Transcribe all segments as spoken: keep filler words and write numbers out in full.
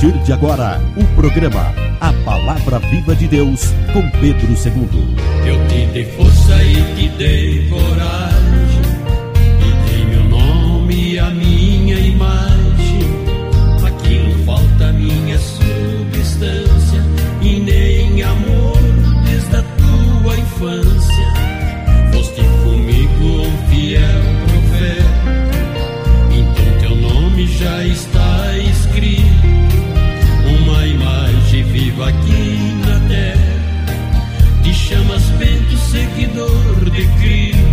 partir de agora, o programa A Palavra Viva de Deus, com Pedro Segundo. Eu te dei força e te dei coragem, e dei meu nome e a minha imagem. Aqui não falta minha substância, e nem amor desde a tua infância. Foste comigo um fiel profeta, então teu nome já está escrito, uma imagem viva aqui na terra. Te chamas Bento, seguidor de Cristo.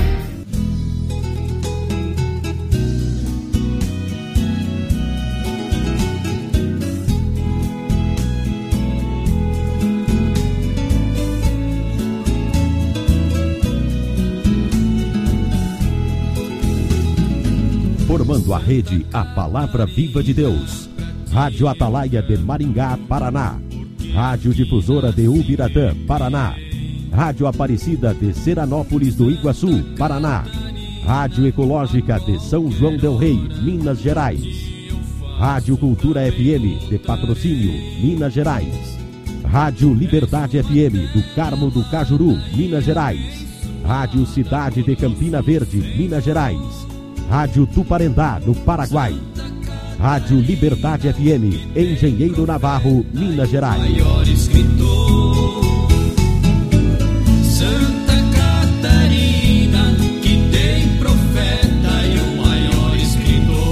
Formando a rede A Palavra Viva de Deus. Rádio Atalaia de Maringá, Paraná. Rádio Difusora de Ubiratã, Paraná. Rádio Aparecida de Seranópolis do Iguaçu, Paraná. Rádio Ecológica de São João del Rei, Minas Gerais. Rádio Cultura F M de Patrocínio, Minas Gerais. Rádio Liberdade F M do Carmo do Cajuru, Minas Gerais. Rádio Cidade de Campina Verde, Minas Gerais. Rádio Tuparendá, no Paraguai. Rádio Liberdade F M, Engenheiro Navarro, Minas Gerais. Maior escritor, Santa Catarina, que tem profeta e o maior escritor.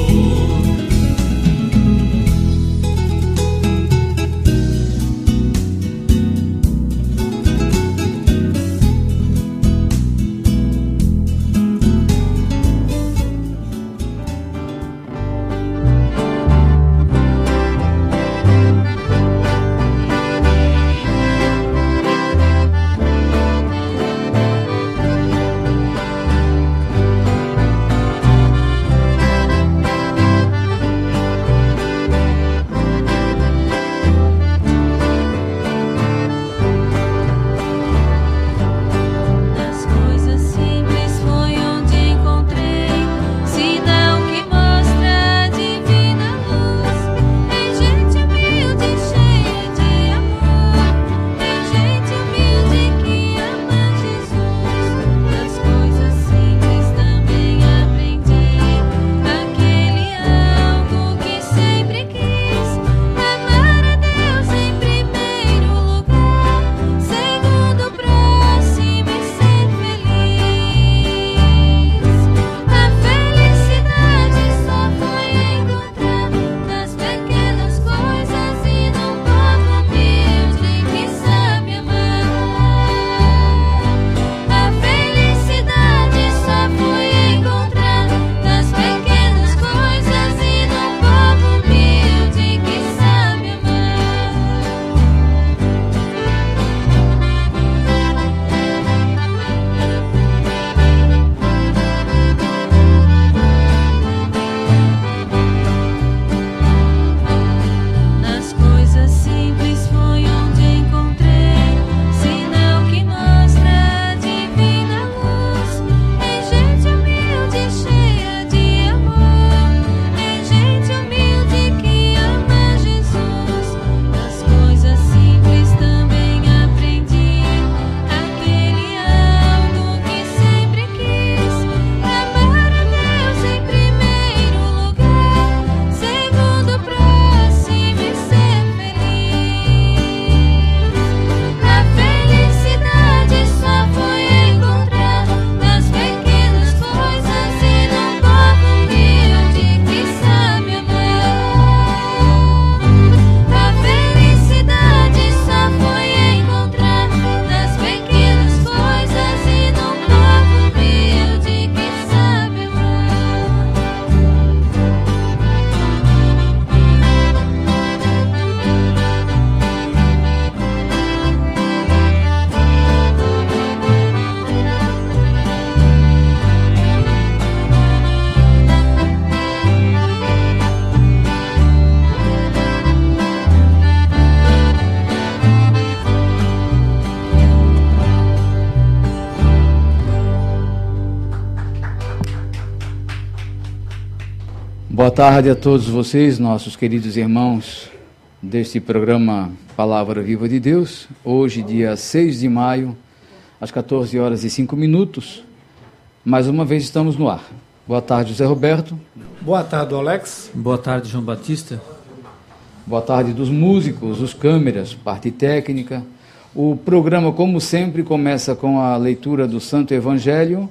Boa tarde a todos vocês, nossos queridos irmãos deste programa Palavra Viva de Deus, hoje, dia seis de maio, às quatorze horas e cinco minutos. Mais uma vez estamos no ar. Boa tarde, José Roberto. Boa tarde, Alex. Boa tarde, João Batista. Boa tarde dos músicos, os câmeras, parte técnica. O programa, como sempre, começa com a leitura do Santo Evangelho.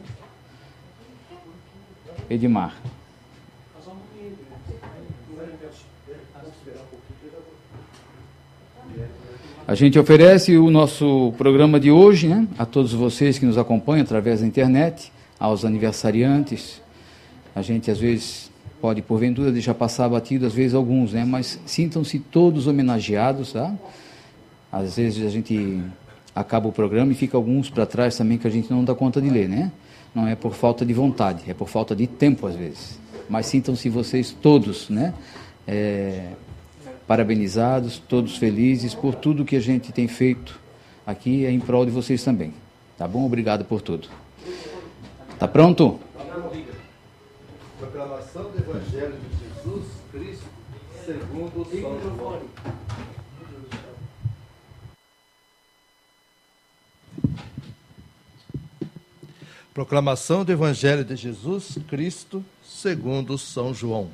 Edmar. A gente oferece o nosso programa de hoje, né, a todos vocês que nos acompanham através da internet, aos aniversariantes. A gente, às vezes, pode, porventura, deixar passar batido, às vezes, alguns, né, mas sintam-se todos homenageados, tá? Às vezes a gente acaba o programa e fica alguns para trás também que a gente não dá conta de ler, né? Não é por falta de vontade, é por falta de tempo, às vezes. Mas sintam-se vocês todos, né? É, parabenizados, todos felizes por tudo que a gente tem feito aqui, é em prol de vocês também. Tá bom? Obrigado por tudo. Tá pronto? Proclamação do Evangelho de Jesus Cristo segundo São João. Proclamação do Evangelho de Jesus Cristo segundo São João.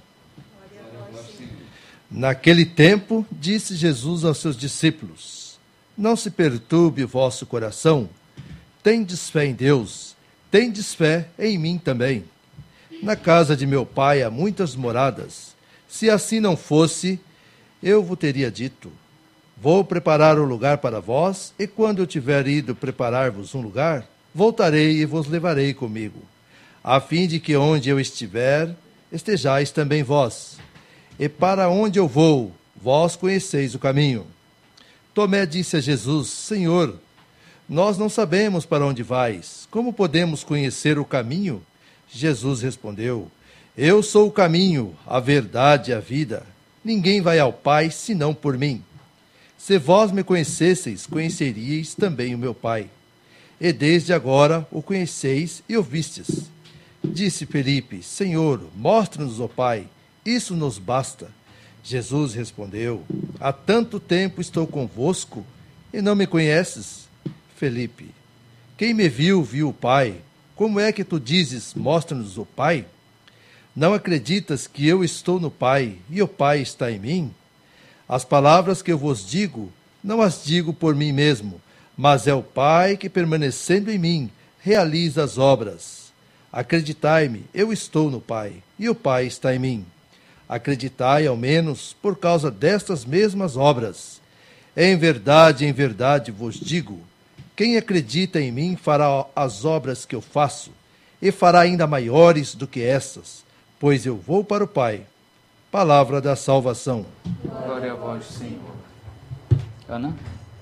Naquele tempo, disse Jesus aos seus discípulos: Não se perturbe o vosso coração. Tendes fé em Deus, tendes fé em mim também. Na casa de meu pai há muitas moradas. Se assim não fosse, eu vos teria dito: Vou preparar um lugar para vós, e quando eu tiver ido preparar-vos um lugar, voltarei e vos levarei comigo, a fim de que onde eu estiver, estejais também vós. E para onde eu vou, vós conheceis o caminho. Tomé disse a Jesus: Senhor, nós não sabemos para onde vais. Como podemos conhecer o caminho? Jesus respondeu: Eu sou o caminho, a verdade e a vida. Ninguém vai ao Pai senão por mim. Se vós me conhecesseis, conheceríeis também o meu Pai. E desde agora o conheceis e o vistes. Disse Felipe: Senhor, mostra-nos o Pai. Isso nos basta. Jesus respondeu: Há tanto tempo estou convosco e não me conheces? Felipe: Quem me viu, viu o Pai. Como é que tu dizes: mostra-nos o Pai? Não acreditas que eu estou no Pai e o Pai está em mim? As palavras que eu vos digo, não as digo por mim mesmo, mas é o Pai que, permanecendo em mim, realiza as obras. Acreditai-me, eu estou no Pai e o Pai está em mim. Acreditai, ao menos, por causa destas mesmas obras. Em verdade, em verdade vos digo: quem acredita em mim fará as obras que eu faço, e fará ainda maiores do que estas, pois eu vou para o Pai. Palavra da salvação. Glória a vós, Senhor. Ana?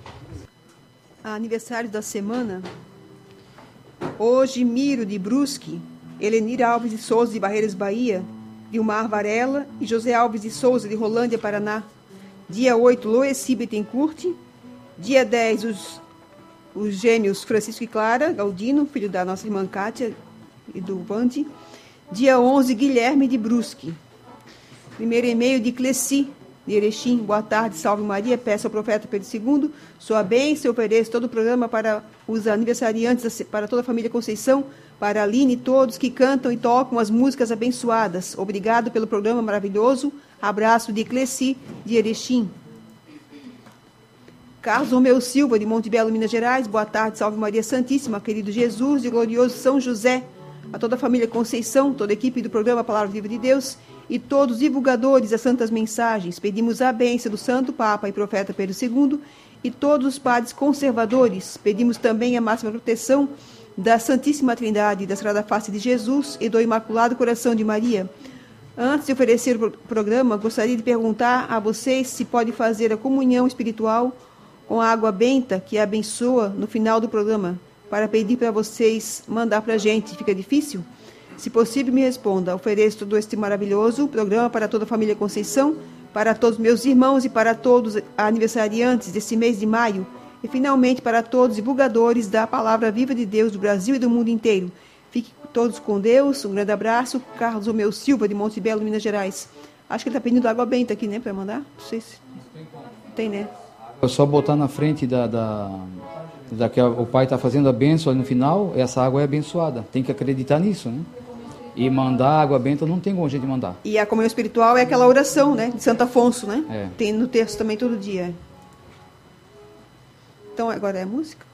Aniversário da semana. Hoje, Miro de Brusque, Helenir Alves de Souza de Barreiras, Bahia, Vilmar Varela e José Alves de Souza de Rolândia, Paraná. Dia oito, Loeci Bittencourt. Dia dez, os, os gêmeos Francisco e Clara Galdino, filho da nossa irmã Kátia e do Vande. Dia onze, Guilherme de Brusque. Primeiro e-mail de Cleci, de Erechim. Boa tarde, salve Maria, peço ao profeta Pedro segundo sua bênção, ofereço todo o programa para os aniversariantes, para toda a família Conceição, para a Aline e todos que cantam e tocam as músicas abençoadas. Obrigado pelo programa maravilhoso. Abraço de Cleci, de Erechim. Carlos Romeu Silva, de Monte Belo, Minas Gerais. Boa tarde, salve Maria Santíssima, querido Jesus e glorioso São José. A toda a família Conceição, toda a equipe do programa Palavra Viva de Deus e todos os divulgadores das santas mensagens. Pedimos a bênção do Santo Papa e Profeta Pedro segundo e todos os padres conservadores. Pedimos também a máxima proteção da Santíssima Trindade, da Sagrada Face de Jesus e do Imaculado Coração de Maria. Antes de oferecer o programa, gostaria de perguntar a vocês se pode fazer a comunhão espiritual com a água benta que abençoa no final do programa, para pedir para vocês mandar para a gente. Fica difícil? Se possível, me responda. Ofereço todo este maravilhoso programa para toda a família Conceição, para todos meus irmãos e para todos os aniversariantes desse mês de maio, e finalmente para todos os divulgadores da Palavra Viva de Deus do Brasil e do mundo inteiro. Fiquem todos com Deus. Um grande abraço. Carlos Romeu Silva, de Monte Belo, Minas Gerais. Acho que ele está pedindo água benta aqui, né, para mandar? Não sei se... Tem, né? É só botar na frente da, da, da que o pai está fazendo a bênção ali no final, essa água é abençoada. Tem que acreditar nisso, né? E mandar água benta não tem como a gente mandar. E a comunhão espiritual é aquela oração, né? De Santo Afonso, né? É. Tem no texto também todo dia. Então agora é a música?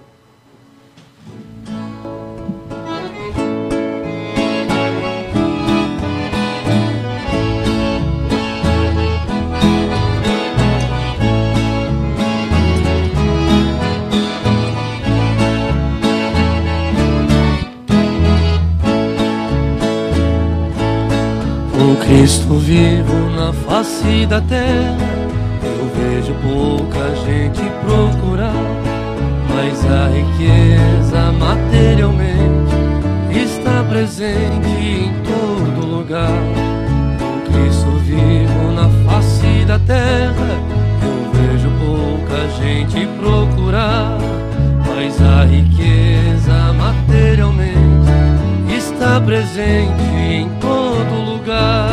Um Cristo vivo na face da terra, eu vejo pouca gente procurar, mas a riqueza materialmente está presente em todo lugar. Um Cristo vivo na face da terra, eu vejo pouca gente procurar, mas a riqueza materialmente está presente em todo lugar.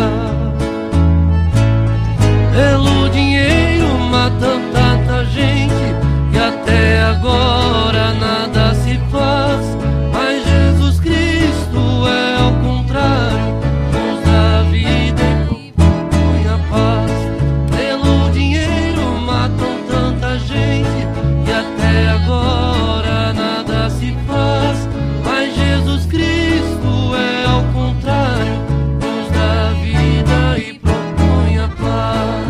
Pelo dinheiro matam tanta gente e até agora nada se faz, mas Jesus Cristo é ao contrário, nos dá vida e propõe a paz. Pelo dinheiro matam tanta gente e até agora nada se faz, mas Jesus Cristo é ao contrário, nos dá vida e propõe a paz.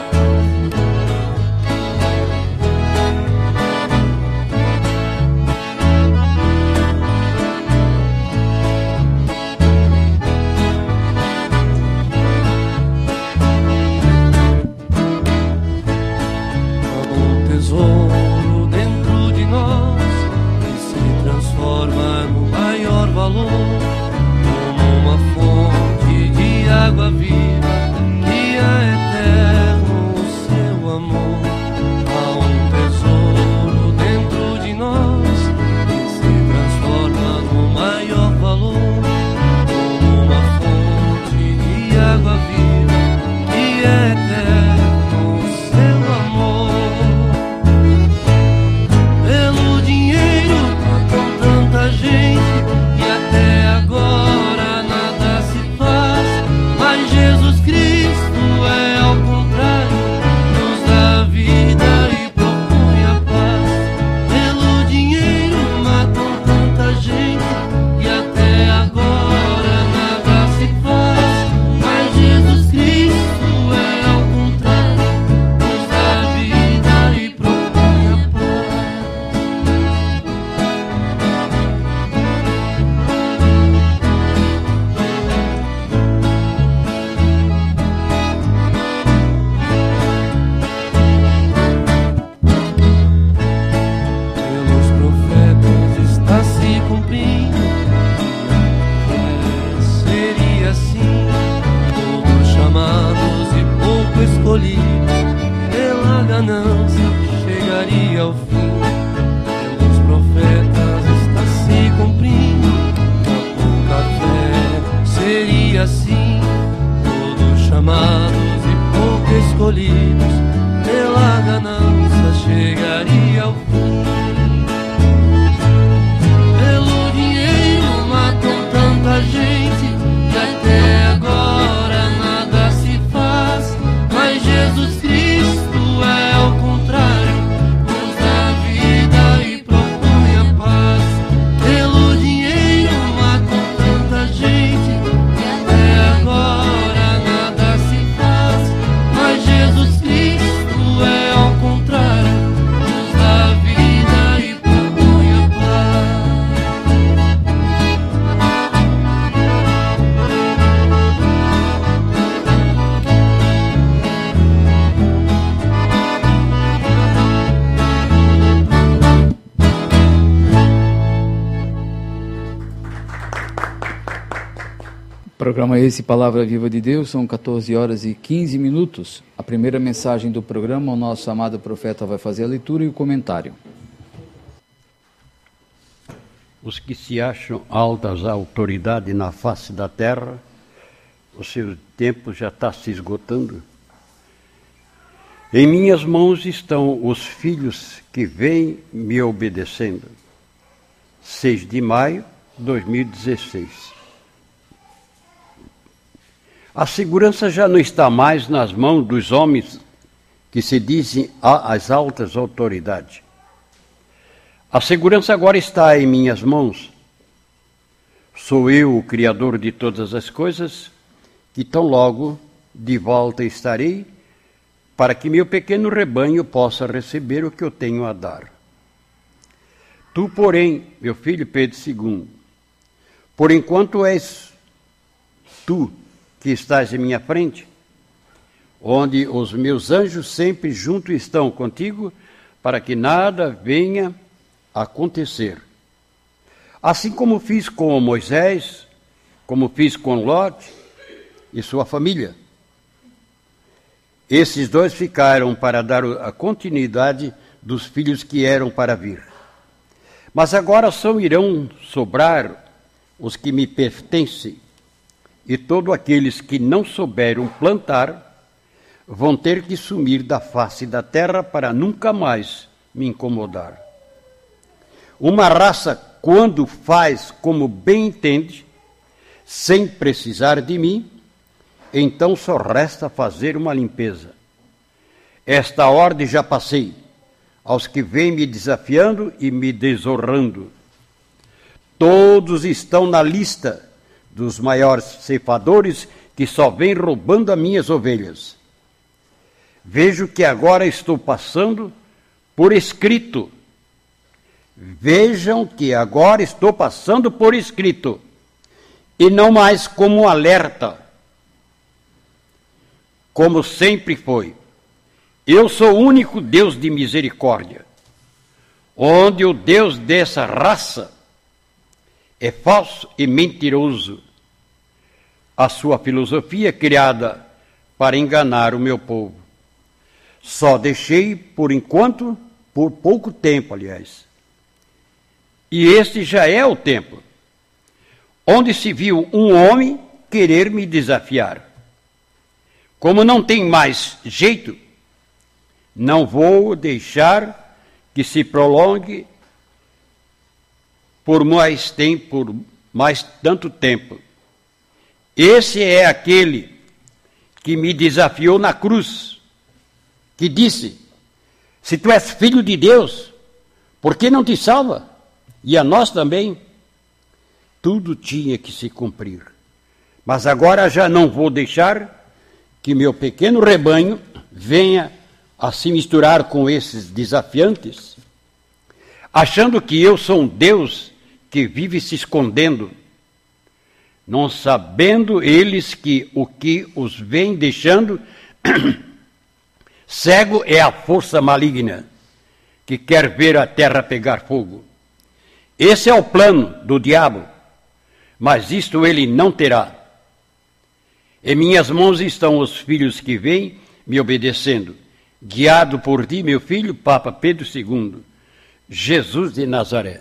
Um tesouro dentro de nós que se transforma no maior valor, como uma fonte de água viva que é eterno o seu amor. Há um tesouro dentro de nós que se transforma no maior valor, como uma fonte de água viva que é eterno o seu amor. Pelo dinheiro matam tanta gente e até agora nada se faz, mas Jesus Cristo é ao contrário, nos dá vida e propõe a paz. Pelo dinheiro matam tanta gente e até agora nada se faz, mas Jesus Cristo é ao contrário, nos dá vida e propõe a paz. Pelos profetas está se cumprindo, é, seria assim, todos chamados e pouco escolhidos, pela ganância chegaria ao fim. Pelos profetas está se cumprindo, a pouca fé seria assim, todos chamados e pouco escolhidos, pela ganância chegaria ao fim. Pelo dinheiro matam tanta gente e até agora nada se faz, mas Jesus Cristo é ao contrário, nos dá vida e propõe a paz. Pelo dinheiro matam tanta gente e até agora nada se faz, mas Jesus Cristo é ao contrário, nos dá vida e propõe a paz. Programa esse, Palavra Viva de Deus, são quatorze horas e quinze minutos. A primeira mensagem do programa, o nosso amado profeta vai fazer a leitura e o comentário. Os que se acham altas autoridades na face da terra, o seu tempo já está se esgotando. Em minhas mãos estão os filhos que vêm me obedecendo. seis de maio de dois mil e dezesseis. A segurança já não está mais nas mãos dos homens que se dizem as altas autoridades. A segurança agora está em minhas mãos. Sou eu o Criador de todas as coisas, que tão logo de volta estarei, para que meu pequeno rebanho possa receber o que eu tenho a dar. Tu, porém, meu filho Pedro segundo, por enquanto és tu que estás em minha frente, onde os meus anjos sempre junto estão contigo, para que nada venha a acontecer. Assim como fiz com Moisés, como fiz com Ló e sua família. Esses dois ficaram para dar a continuidade dos filhos que eram para vir. Mas agora só irão sobrar os que me pertencem, e todos aqueles que não souberam plantar vão ter que sumir da face da terra para nunca mais me incomodar. Uma raça, quando faz como bem entende, sem precisar de mim, então só resta fazer uma limpeza. Esta ordem já passei aos que vêm me desafiando e me desonrando. Todos estão na lista dos maiores ceifadores que só vêm roubando as minhas ovelhas. Vejo que agora estou passando por escrito. Vejam que agora estou passando por escrito, e não mais como um alerta, como sempre foi. Eu sou o único Deus de misericórdia, onde o Deus dessa raça é falso e mentiroso. A sua filosofia criada para enganar o meu povo. Só deixei, por enquanto, por pouco tempo, aliás. E este já é o tempo, onde se viu um homem querer me desafiar. Como não tem mais jeito, não vou deixar que se prolongue por mais tempo, por mais tanto tempo. Esse é aquele que me desafiou na cruz, que disse: se tu és filho de Deus, por que não te salva? E a nós também. Tudo tinha que se cumprir. Mas agora já não vou deixar que meu pequeno rebanho venha a se misturar com esses desafiantes, achando que eu sou um Deus que vive se escondendo, não sabendo eles que o que os vem deixando cego é a força maligna que quer ver a terra pegar fogo. Esse é o plano do diabo, mas isto ele não terá. Em minhas mãos estão os filhos que vêm me obedecendo, guiado por ti, meu filho, Papa Pedro segundo, Jesus de Nazaré.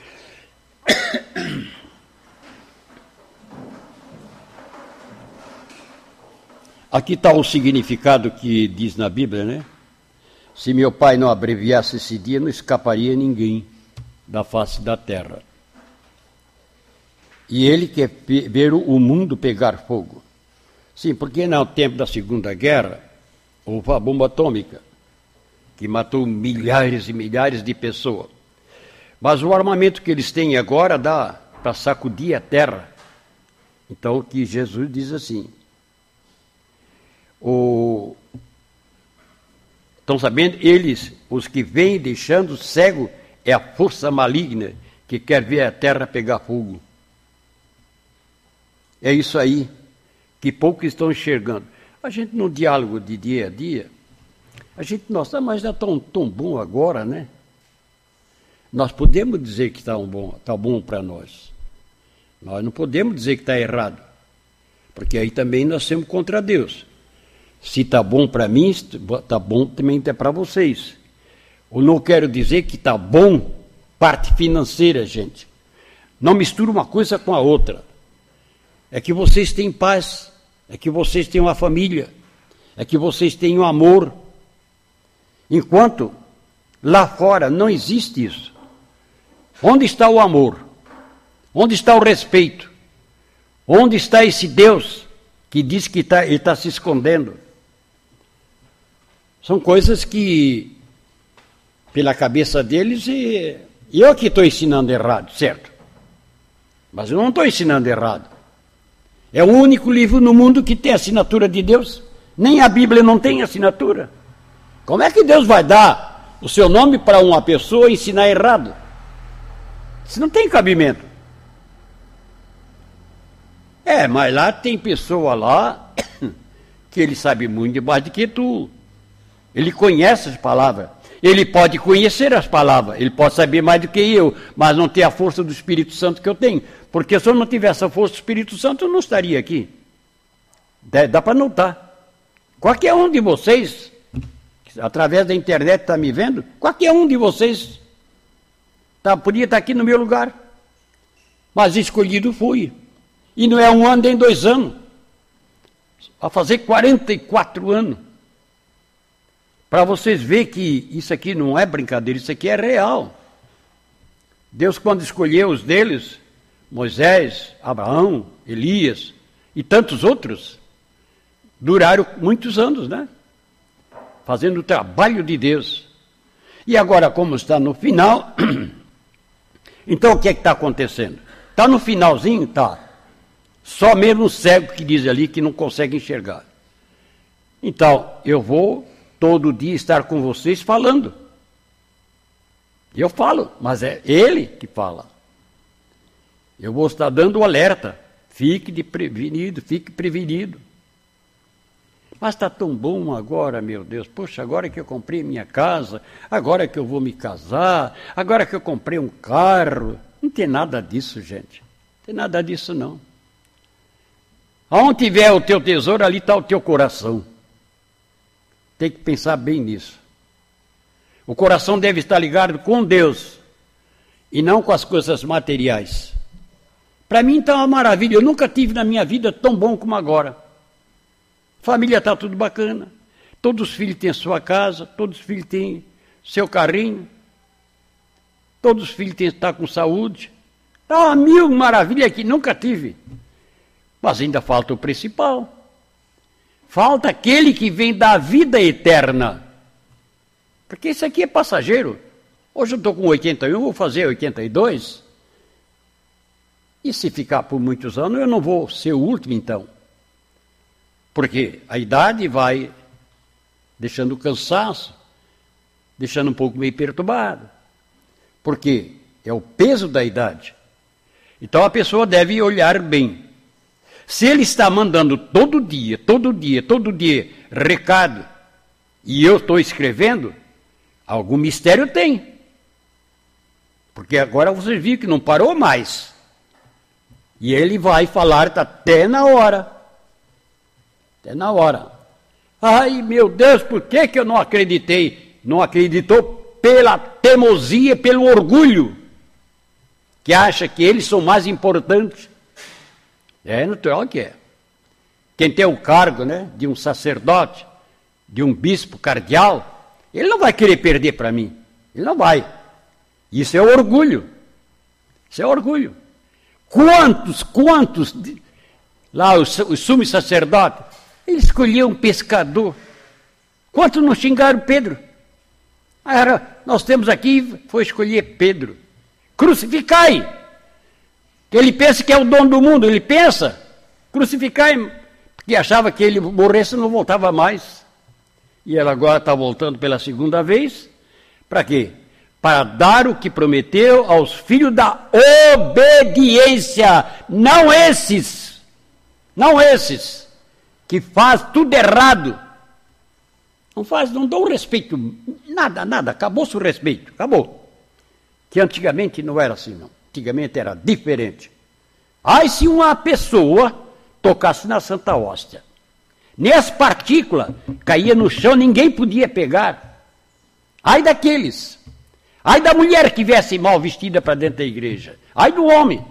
Aqui está o significado que diz na Bíblia, né? Se meu pai não abreviasse esse dia, não escaparia ninguém da face da terra. E ele quer ver o mundo pegar fogo. Sim, porque no tempo da Segunda Guerra, houve a bomba atômica, que matou milhares e milhares de pessoas. Mas o armamento que eles têm agora dá para sacudir a terra. Então, o que Jesus diz assim, o... estão sabendo, eles, os que vêm deixando cego, é a força maligna que quer ver a terra pegar fogo. É isso aí que poucos estão enxergando. A gente, no diálogo de dia a dia, a gente, nossa, mas está tão, tão bom agora, né? Nós podemos dizer que está um bom, tá bom para nós. Nós não podemos dizer que está errado, porque aí também nós somos contra Deus. Se está bom para mim, está bom também para vocês. Eu não quero dizer que está bom parte financeira, gente. Não mistura uma coisa com a outra. É que vocês têm paz, é que vocês têm uma família, é que vocês têm um amor. Enquanto lá fora não existe isso. Onde está o amor? Onde está o respeito? Onde está esse Deus que diz que tá, ele está se escondendo? São coisas que, pela cabeça deles, e eu que estou ensinando errado, certo? Mas eu não estou ensinando errado. É o único livro no mundo que tem assinatura de Deus. Nem a Bíblia não tem assinatura. Como é que Deus vai dar o seu nome para uma pessoa e ensinar errado? Isso não tem cabimento. É, mas lá tem pessoa lá que ele sabe muito mais do que tu. Ele conhece as palavras. Ele pode conhecer as palavras. Ele pode saber mais do que eu, mas não tem a força do Espírito Santo que eu tenho. Porque se eu não tivesse a força do Espírito Santo, eu não estaria aqui. Dá, dá para notar. Qualquer um de vocês, através da internet está me vendo, qualquer um de vocês tá, podia estar aqui no meu lugar. Mas escolhido fui. E não é um ano nem dois anos. Vai fazer quarenta e quatro anos. Para vocês verem que isso aqui não é brincadeira, isso aqui é real. Deus, quando escolheu os deles, Moisés, Abraão, Elias e tantos outros, duraram muitos anos, né? Fazendo o trabalho de Deus. E agora, como está no final, então o que é que está acontecendo? Está no finalzinho? Está. Só mesmo o cego que diz ali que não consegue enxergar. Então, eu vou todo dia estar com vocês falando. Eu falo, mas é ele que fala. Eu vou estar dando o alerta. Fique de prevenido, fique prevenido. Mas está tão bom agora, meu Deus. Poxa, agora que eu comprei minha casa, agora que eu vou me casar, agora que eu comprei um carro. Não tem nada disso, gente. Não tem nada disso, não. Aonde tiver o teu tesouro, ali está o teu coração. Tem que pensar bem nisso. O coração deve estar ligado com Deus e não com as coisas materiais. Para mim está uma maravilha. Eu nunca tive na minha vida tão bom como agora. Família está tudo bacana. Todos os filhos têm a sua casa, todos os filhos têm seu carrinho, todos os filhos têm estar com saúde. Está uma mil maravilha que nunca tive. Mas ainda falta o principal. Falta aquele que vem da vida eterna. Porque isso aqui é passageiro. Hoje eu estou com oitenta e um, vou fazer oitenta e dois. E se ficar por muitos anos, eu não vou ser o último, então. Porque a idade vai deixando cansaço, deixando um pouco meio perturbado. Porque é o peso da idade. Então a pessoa deve olhar bem. Se ele está mandando todo dia, todo dia, todo dia, recado, e eu estou escrevendo, algum mistério tem. Porque agora vocês viram que não parou mais. E ele vai falar até na hora. Até na hora. Ai, meu Deus, por que, que eu não acreditei? Não acreditou pela teimosia, pelo orgulho, que acha que eles são mais importantes. É natural que é. Quem tem o cargo, né, de um sacerdote, de um bispo cardeal, ele não vai querer perder para mim. Ele não vai. Isso é orgulho. Isso é orgulho. Quantos, quantos, lá os, os sumos sacerdotes, eles escolhiam um pescador. Quantos não xingaram Pedro? Era, nós temos aqui, foi escolher Pedro. Crucificai! Ele pensa que é o dono do mundo, ele pensa, crucificai, porque achava que ele morresse e não voltava mais. E ela agora está voltando pela segunda vez, para quê? Para dar o que prometeu aos filhos da obediência, não esses, não esses, que faz tudo errado. Não faz, não dão respeito, nada, nada, acabou-se o respeito, acabou. Que antigamente não era assim, não. Antigamente era diferente. Ai, se uma pessoa tocasse na Santa Hóstia, nem as partículas caíam no chão, ninguém podia pegar. Ai daqueles. Ai da mulher que viesse mal vestida para dentro da igreja. Ai do homem.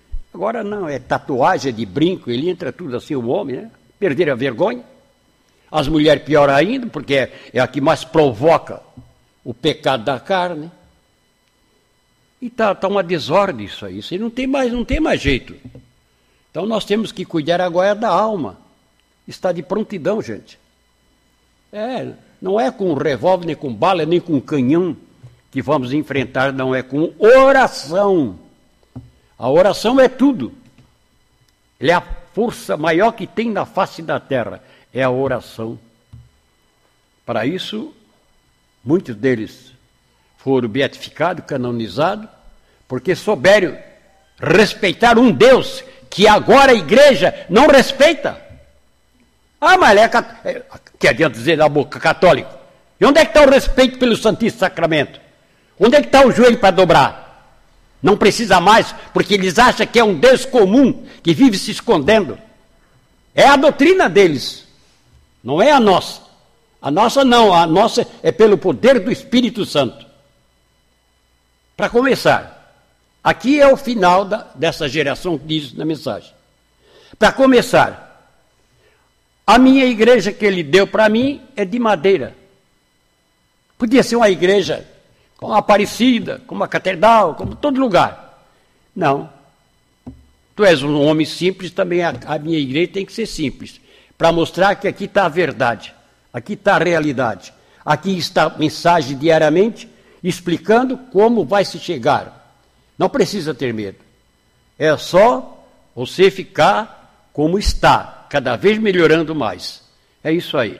Agora não, é tatuagem de brinco, ele entra tudo assim, o homem, né? Perderam a vergonha. As mulheres pior ainda, porque é, é a que mais provoca o pecado da carne. E está tá uma desordem isso aí. Isso aí não tem mais, não tem mais jeito. Então nós temos que cuidar agora da alma. Está de prontidão, gente. É, não é com revólver, nem com bala, nem com canhão que vamos enfrentar, não, é com oração. A oração é tudo. Ele é a força maior que tem na face da terra, é a oração. Para isso, muitos deles foram beatificados, canonizados, porque souberam respeitar um Deus que agora a igreja não respeita. Ah, mas é, é que adianta dizer na boca, católico. E onde é que está o respeito pelo Santíssimo Sacramento? Onde é que está o joelho para dobrar? Não precisa mais, porque eles acham que é um Deus comum, que vive se escondendo. É a doutrina deles, não é a nossa. A nossa não, a nossa é pelo poder do Espírito Santo. Para começar, aqui é o final da, dessa geração que diz na mensagem. Para começar, a minha igreja que ele deu para mim é de madeira. Podia ser uma igreja como a Aparecida, como a Catedral, como todo lugar. Não. Tu és um homem simples, também a, a minha igreja tem que ser simples. Para mostrar que aqui está a verdade, aqui está a realidade. Aqui está a mensagem diariamente, explicando como vai se chegar. Não precisa ter medo. É só você ficar como está, cada vez melhorando mais. É isso aí.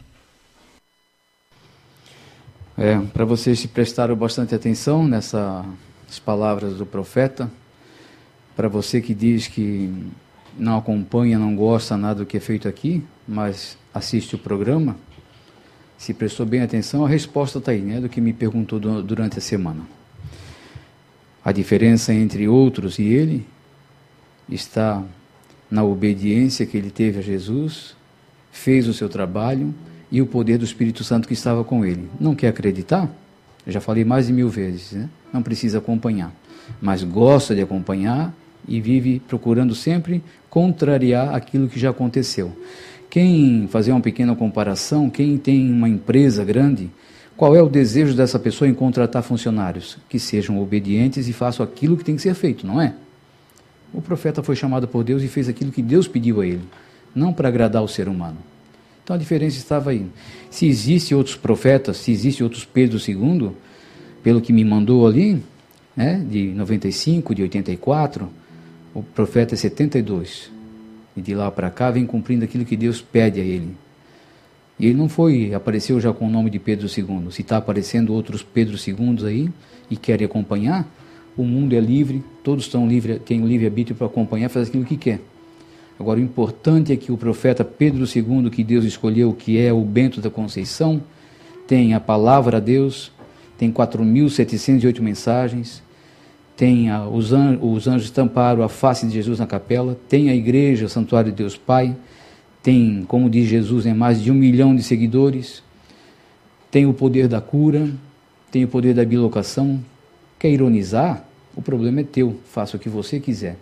É, para vocês que prestaram bastante atenção nessas palavras do profeta, para você que diz que não acompanha, não gosta nada do que é feito aqui, mas assiste o programa, se prestou bem atenção, a resposta está aí, né, do que me perguntou do, durante a semana. A diferença entre outros e ele está na obediência que ele teve a Jesus, fez o seu trabalho e o poder do Espírito Santo que estava com ele. Não quer acreditar? Eu já falei mais de mil vezes, né? Não precisa acompanhar, mas gosta de acompanhar e vive procurando sempre contrariar aquilo que já aconteceu. Quem, fazer uma pequena comparação, quem tem uma empresa grande, qual é o desejo dessa pessoa em contratar funcionários? Que sejam obedientes e façam aquilo que tem que ser feito, não é? O profeta foi chamado por Deus e fez aquilo que Deus pediu a ele, não para agradar o ser humano. Então a diferença estava aí. Se existem outros profetas, se existem outros Pedro segundo, pelo que me mandou ali, né, de noventa e cinco, de oitenta e quatro, o profeta é setenta e dois. E de lá para cá vem cumprindo aquilo que Deus pede a ele. E ele não foi, apareceu já com o nome de Pedro segundo. Se está aparecendo outros Pedro segundos aí e querem acompanhar, o mundo é livre, todos estão livres, têm o livre-arbítrio para acompanhar, fazer aquilo que quer. Agora, o importante é que o profeta Pedro segundo, que Deus escolheu, que é o Bento da Conceição, tem a palavra a Deus, tem quatro mil setecentas e oito mensagens, tem a, os, anjos, os anjos estamparam a face de Jesus na capela, tem a igreja, o Santuário de Deus Pai, tem, como diz Jesus, né, mais de um milhão de seguidores, tem o poder da cura, tem o poder da bilocação. Quer ironizar? O problema é teu, faça o que você quiser.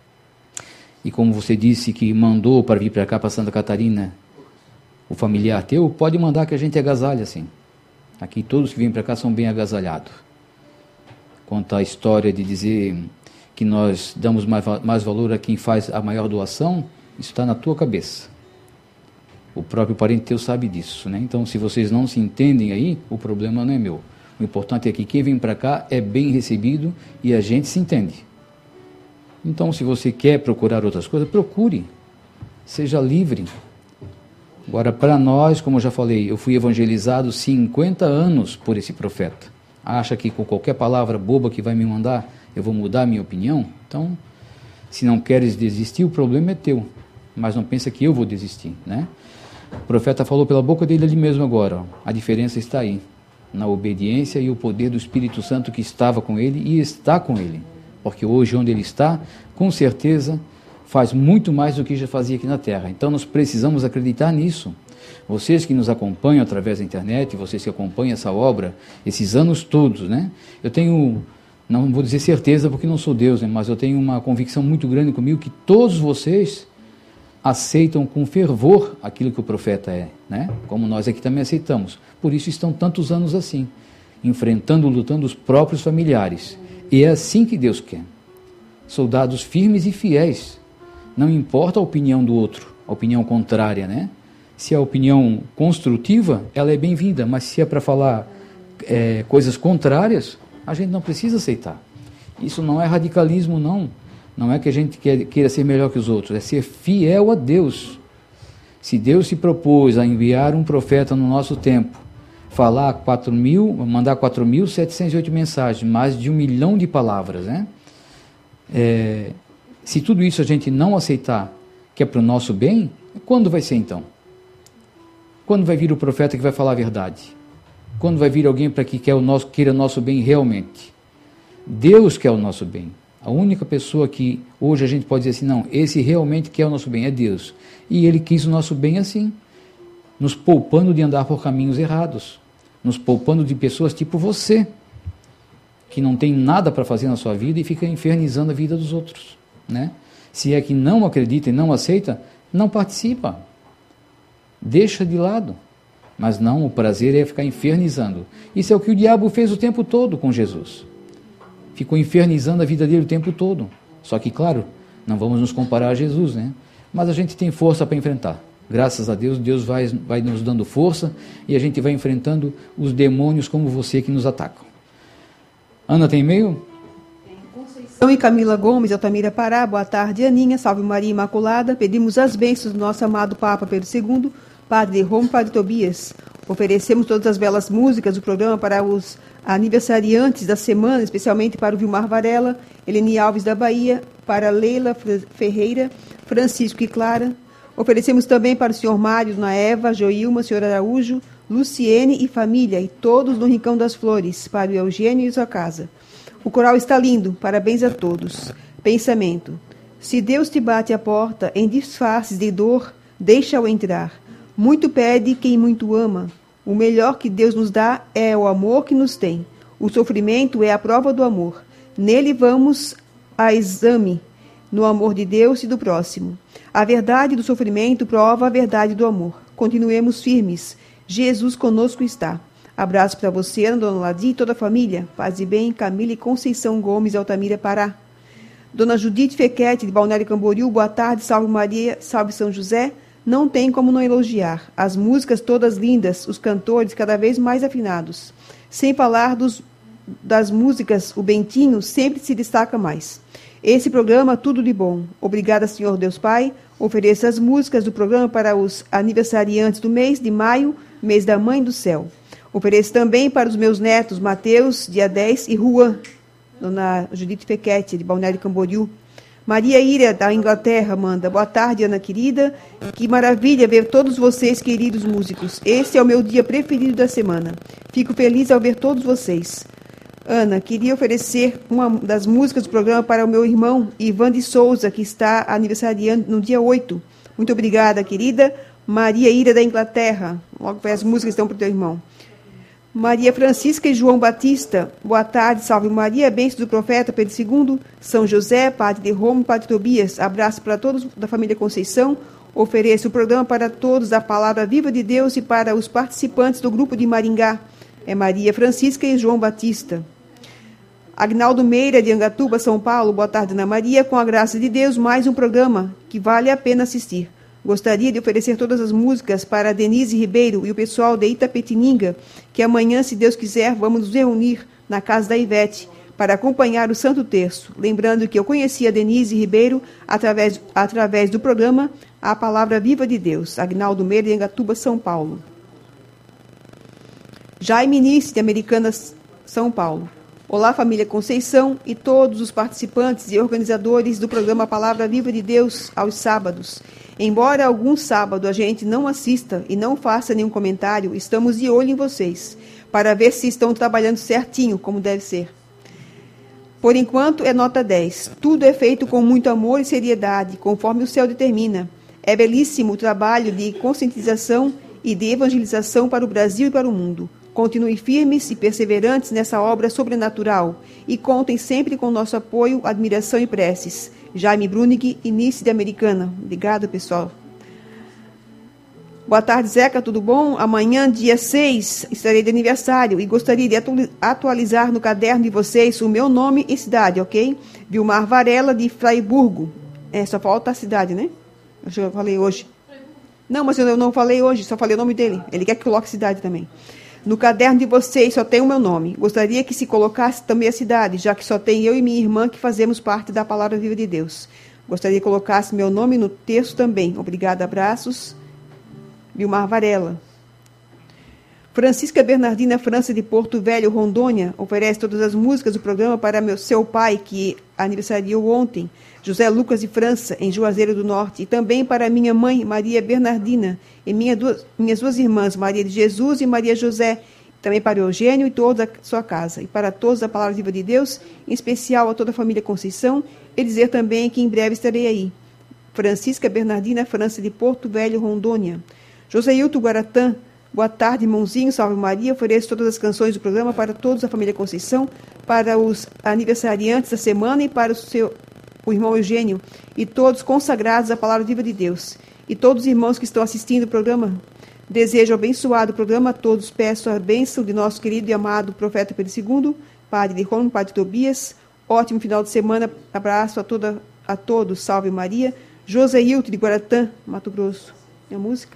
E como você disse que mandou para vir para cá, para Santa Catarina, o familiar teu, pode mandar que a gente agasalha, assim. Aqui todos que vêm para cá são bem agasalhados. Quanto à história de dizer que nós damos mais, mais valor a quem faz a maior doação, isso está na tua cabeça. O próprio parente teu sabe disso, né? Então, se vocês não se entendem aí, o problema não é meu. O importante é que quem vem para cá é bem recebido e a gente se entende. Então, se você quer procurar outras coisas, procure. Seja livre. Agora, para nós, como eu já falei, eu fui evangelizado cinquenta anos por esse profeta. Acha que com qualquer palavra boba que vai me mandar, eu vou mudar a minha opinião? Então, se não queres desistir, o problema é teu. Mas não pensa que eu vou desistir, né? O profeta falou pela boca dele ali mesmo agora. Ó. A diferença está aí, na obediência e o poder do Espírito Santo que estava com ele e está com ele. Porque hoje, onde ele está, com certeza, faz muito mais do que já fazia aqui na Terra. Então, nós precisamos acreditar nisso. Vocês que nos acompanham através da internet, vocês que acompanham essa obra, esses anos todos, né? Eu tenho, não vou dizer certeza porque não sou Deus, né? Mas eu tenho uma convicção muito grande comigo que todos vocês aceitam com fervor aquilo que o profeta é, né? Como nós aqui também aceitamos. Por isso estão tantos anos assim, enfrentando, lutando os próprios familiares. E é assim que Deus quer. Soldados firmes e fiéis. Não importa a opinião do outro, a opinião contrária, né? Se a opinião construtiva, ela é bem-vinda, mas se é para falar é, coisas contrárias, a gente não precisa aceitar. Isso não é radicalismo, não. Não é que a gente queira ser melhor que os outros, é ser fiel a Deus. Se Deus se propôs a enviar um profeta no nosso tempo, falar quatro mil, mandar quatro mil setecentas e oito mensagens, mais de um milhão de palavras, né? É, se tudo isso a gente não aceitar, que é para o nosso bem, quando vai ser então? Quando vai vir o profeta que vai falar a verdade? Quando vai vir alguém para que quer o nosso, queira o nosso bem realmente? Deus quer o nosso bem. A única pessoa que hoje a gente pode dizer assim, não, esse realmente quer o nosso bem, é Deus. E Ele quis o nosso bem assim, nos poupando de andar por caminhos errados, nos poupando de pessoas tipo você, que não tem nada para fazer na sua vida e fica infernizando a vida dos outros, né? Se é que não acredita e não aceita, não participa. Deixa de lado. Mas não, o prazer é ficar infernizando. Isso é o que o diabo fez o tempo todo com Jesus. Ficou infernizando a vida dele o tempo todo. Só que, claro, não vamos nos comparar a Jesus, né? Mas a gente tem força para enfrentar. Graças a Deus, Deus vai, vai nos dando força e a gente vai enfrentando os demônios como você que nos atacam. Ana, tem e-mail? Conceição e Camila Gomes, Altamira Pará, boa tarde, Aninha, salve Maria Imaculada. Pedimos as bênçãos do nosso amado Papa Pedro segundo, Padre Rômulo, Padre Tobias. Oferecemos todas as belas músicas do programa para os aniversariantes da semana, especialmente para o Vilmar Varela, Eleni Alves da Bahia, para Leila Ferreira, Francisco e Clara. Oferecemos também para o senhor Mário, Dona Eva, Joilma, senhor Araújo, Luciene e família, e todos no Rincão das Flores, para o Eugênio e sua casa. O coral está lindo, parabéns a todos. Pensamento: se Deus te bate a porta em disfarces de dor, deixa-o entrar. Muito pede quem muito ama. O melhor que Deus nos dá é o amor que nos tem. O sofrimento é a prova do amor. Nele vamos a exame, no amor de Deus e do próximo. A verdade do sofrimento prova a verdade do amor. Continuemos firmes. Jesus conosco está. Abraço para você, Ana, Dona Ladi e toda a família. Paz e bem, Camila e Conceição Gomes, Altamira, Pará. Dona Judite Fequete, de Balneário Camboriú, boa tarde, salve Maria, salve São José. Não tem como não elogiar. As músicas todas lindas, os cantores cada vez mais afinados. Sem falar dos, das músicas, o Bentinho sempre se destaca mais. Esse programa, tudo de bom. Obrigada, Senhor Deus Pai. Ofereça as músicas do programa para os aniversariantes do mês de maio, mês da Mãe do Céu. Ofereço também para os meus netos, Mateus, dia dez, e Juan, Dona Judite Fequete, de Balneário Camboriú. Maria Ira, da Inglaterra, manda. Boa tarde, Ana querida. Que maravilha ver todos vocês, queridos músicos. Esse é o meu dia preferido da semana. Fico feliz ao ver todos vocês. Ana, queria oferecer uma das músicas do programa para o meu irmão, Ivan de Souza, que está aniversariando no dia oito. Muito obrigada, querida. Maria Ira, da Inglaterra. Logo as músicas estão para o teu irmão. Maria Francisca e João Batista, boa tarde, salve Maria, bênçãos do profeta Pedro segundo, São José, Padre de Rômulo, Padre Tobias, abraço para todos da família Conceição, ofereço o programa para todos, a palavra viva de Deus e para os participantes do grupo de Maringá, é Maria Francisca e João Batista. Agnaldo Meira, de Angatuba, São Paulo, boa tarde, Ana Maria, com a graça de Deus, mais um programa que vale a pena assistir. Gostaria de oferecer todas as músicas para a Denise Ribeiro e o pessoal de Itapetininga, que amanhã, se Deus quiser, vamos nos reunir na casa da Ivete para acompanhar o Santo Terço. Lembrando que eu conheci a Denise Ribeiro através, através do programa A Palavra Viva de Deus. Agnaldo Meira, de Angatuba, São Paulo. Jaime Nice, de Americanas, São Paulo. Olá, família Conceição e todos os participantes e organizadores do programa Palavra Viva de Deus aos sábados. Embora algum sábado a gente não assista e não faça nenhum comentário, estamos de olho em vocês, para ver se estão trabalhando certinho, como deve ser. Por enquanto é nota dez. Tudo é feito com muito amor e seriedade, conforme o céu determina. É belíssimo o trabalho de conscientização e de evangelização para o Brasil e para o mundo. Continuem firmes e perseverantes nessa obra sobrenatural e contem sempre com nosso apoio, admiração e preces. Jaime Brunig, início de Americana. Obrigado, pessoal. Boa tarde, Zeca, tudo bom? Amanhã, dia seis, estarei de aniversário e gostaria de atualizar no caderno de vocês o meu nome e cidade, ok? Vilmar Varela, de Fraiburgo. É, só falta a cidade, né? Eu falei hoje. Não, mas eu não falei hoje, só falei o nome dele. Ele quer que coloque cidade também. No caderno de vocês só tem o meu nome. Gostaria que se colocasse também a cidade, já que só tem eu e minha irmã que fazemos parte da Palavra Viva de Deus. Gostaria que colocasse meu nome no texto também. Obrigada, abraços. Vilmar Varela. Francisca Bernardina França, de Porto Velho, Rondônia, oferece todas as músicas do programa para meu, seu pai, que aniversariou ontem, José Lucas de França, em Juazeiro do Norte, e também para minha mãe, Maria Bernardina, e minha duas, minhas duas irmãs, Maria de Jesus e Maria José, também para Eugênio e toda a sua casa, e para todos a Palavra Viva de Deus, em especial a toda a família Conceição, e dizer também que em breve estarei aí. Francisca Bernardina França, de Porto Velho, Rondônia. Joseilton Guaratã, boa tarde, irmãozinho, salve Maria, ofereço todas as canções do programa para todos a família Conceição, para os aniversariantes da semana e para o seu o irmão Eugênio, e todos consagrados à Palavra Viva de Deus. E todos os irmãos que estão assistindo o programa, desejo abençoado o programa a todos, peço a bênção de nosso querido e amado profeta Pedro segundo, padre de Roma, padre Tobias, ótimo final de semana, abraço a, toda, a todos, salve Maria. Joseilton de Guaratã, Mato Grosso. É a música?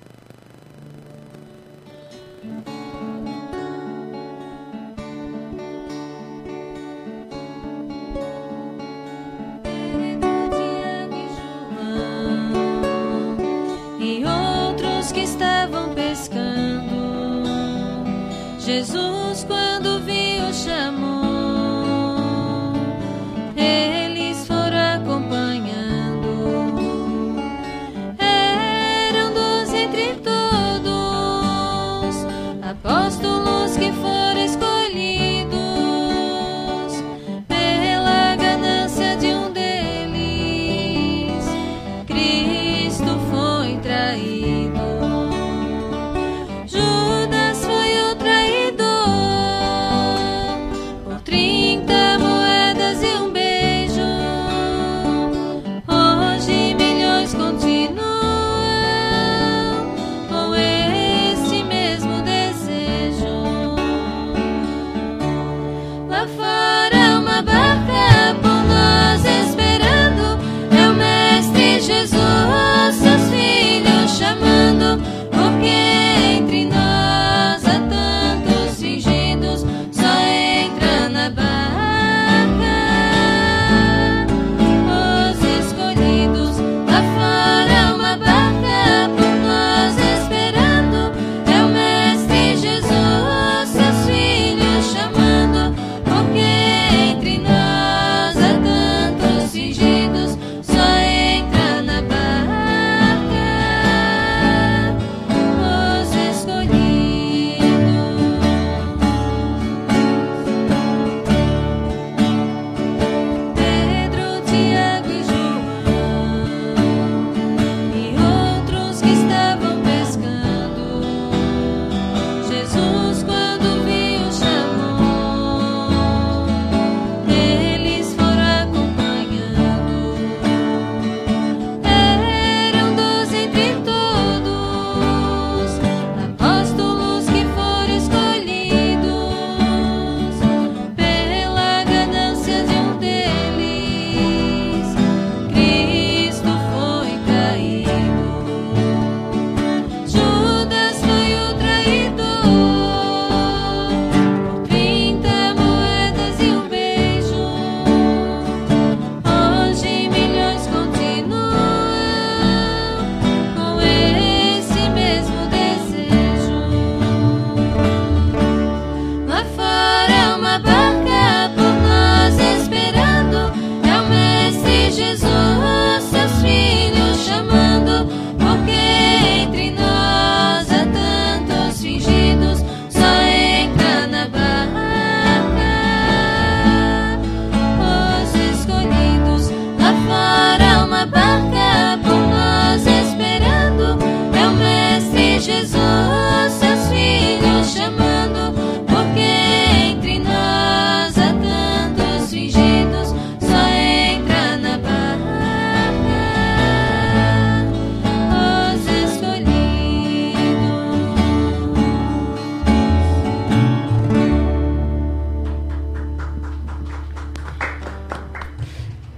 Jesus, quando viu, chamou, eles foram acompanhando, eram doze entre todos, apóstolos que foram escolhidos, pela ganância de um deles, Cristo foi traído.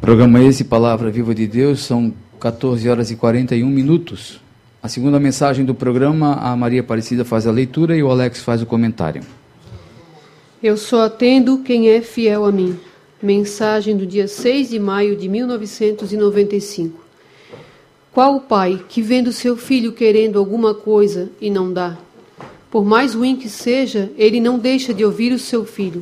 Programa esse, Palavra Viva de Deus, são quatorze horas e quarenta e um minutos. A segunda mensagem do programa, a Maria Aparecida faz a leitura e o Alex faz o comentário. Eu só atendo quem é fiel a mim. Mensagem do dia seis de maio de mil novecentos e noventa e cinco. Qual o pai que, vendo seu filho querendo alguma coisa e não dá? Por mais ruim que seja, ele não deixa de ouvir o seu filho.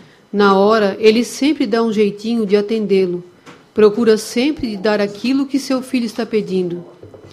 Na hora, ele sempre dá um jeitinho de atendê-lo. Procura sempre de dar aquilo que seu filho está pedindo.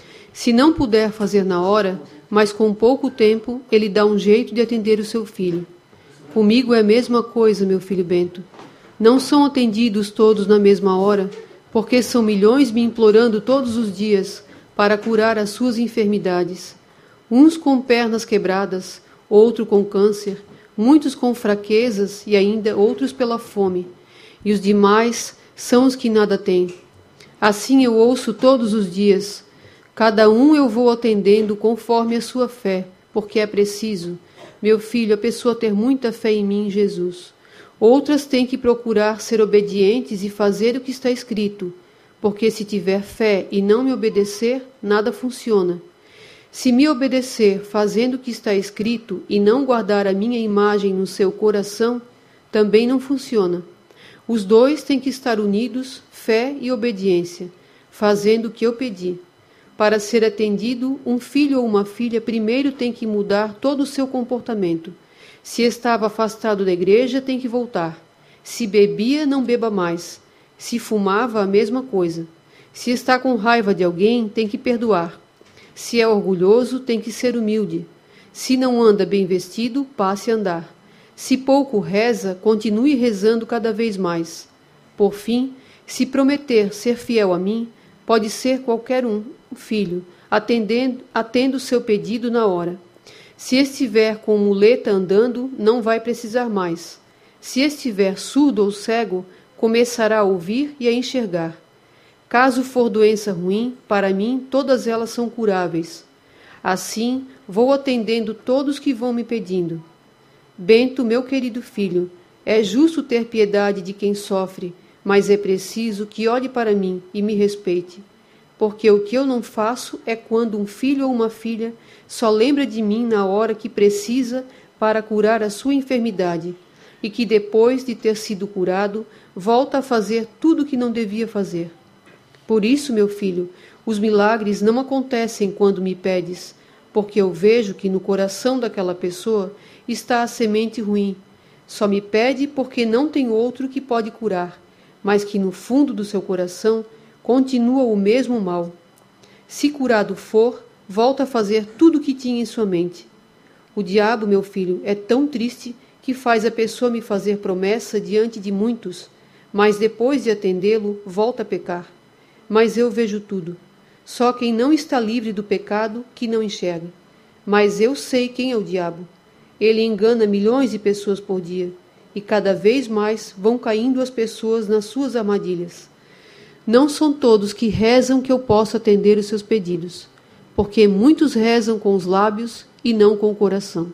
Se não puder fazer na hora, mas com pouco tempo, ele dá um jeito de atender o seu filho. Comigo é a mesma coisa, meu filho Bento. Não são atendidos todos na mesma hora, porque são milhões me implorando todos os dias para curar as suas enfermidades. Uns com pernas quebradas, outro com câncer, muitos com fraquezas e ainda outros pela fome. E os demais são os que nada têm. Assim eu ouço todos os dias. Cada um eu vou atendendo conforme a sua fé, porque é preciso, meu filho, a pessoa ter muita fé em mim, Jesus. Outras têm que procurar ser obedientes e fazer o que está escrito, porque se tiver fé e não me obedecer, nada funciona. Se me obedecer fazendo o que está escrito e não guardar a minha imagem no seu coração, também não funciona. Os dois têm que estar unidos, fé e obediência, fazendo o que eu pedi. Para ser atendido, um filho ou uma filha primeiro tem que mudar todo o seu comportamento. Se estava afastado da igreja, tem que voltar. Se bebia, não beba mais. Se fumava, a mesma coisa. Se está com raiva de alguém, tem que perdoar. Se é orgulhoso, tem que ser humilde. Se não anda bem vestido, passe a andar. Se pouco reza, continue rezando cada vez mais. Por fim, se prometer ser fiel a mim, pode ser qualquer um, filho, atendendo, atendo o seu pedido na hora. Se estiver com muleta andando, não vai precisar mais. Se estiver surdo ou cego, começará a ouvir e a enxergar. Caso for doença ruim, para mim todas elas são curáveis. Assim, vou atendendo todos que vão me pedindo. Bento, meu querido filho, é justo ter piedade de quem sofre, mas é preciso que olhe para mim e me respeite. Porque o que eu não faço é quando um filho ou uma filha só lembra de mim na hora que precisa para curar a sua enfermidade, e que depois de ter sido curado, volta a fazer tudo o que não devia fazer. Por isso, meu filho, os milagres não acontecem quando me pedes, porque eu vejo que no coração daquela pessoa está a semente ruim. Só me pede porque não tem outro que pode curar, mas que no fundo do seu coração continua o mesmo mal. Se curado for, volta a fazer tudo o que tinha em sua mente. O diabo, meu filho, é tão triste que faz a pessoa me fazer promessa diante de muitos, mas depois de atendê-lo, volta a pecar. Mas eu vejo tudo. Só quem não está livre do pecado que não enxerga. Mas eu sei quem é o diabo. Ele engana milhões de pessoas por dia, e cada vez mais vão caindo as pessoas nas suas armadilhas. Não são todos que rezam que eu posso atender os seus pedidos, porque muitos rezam com os lábios e não com o coração.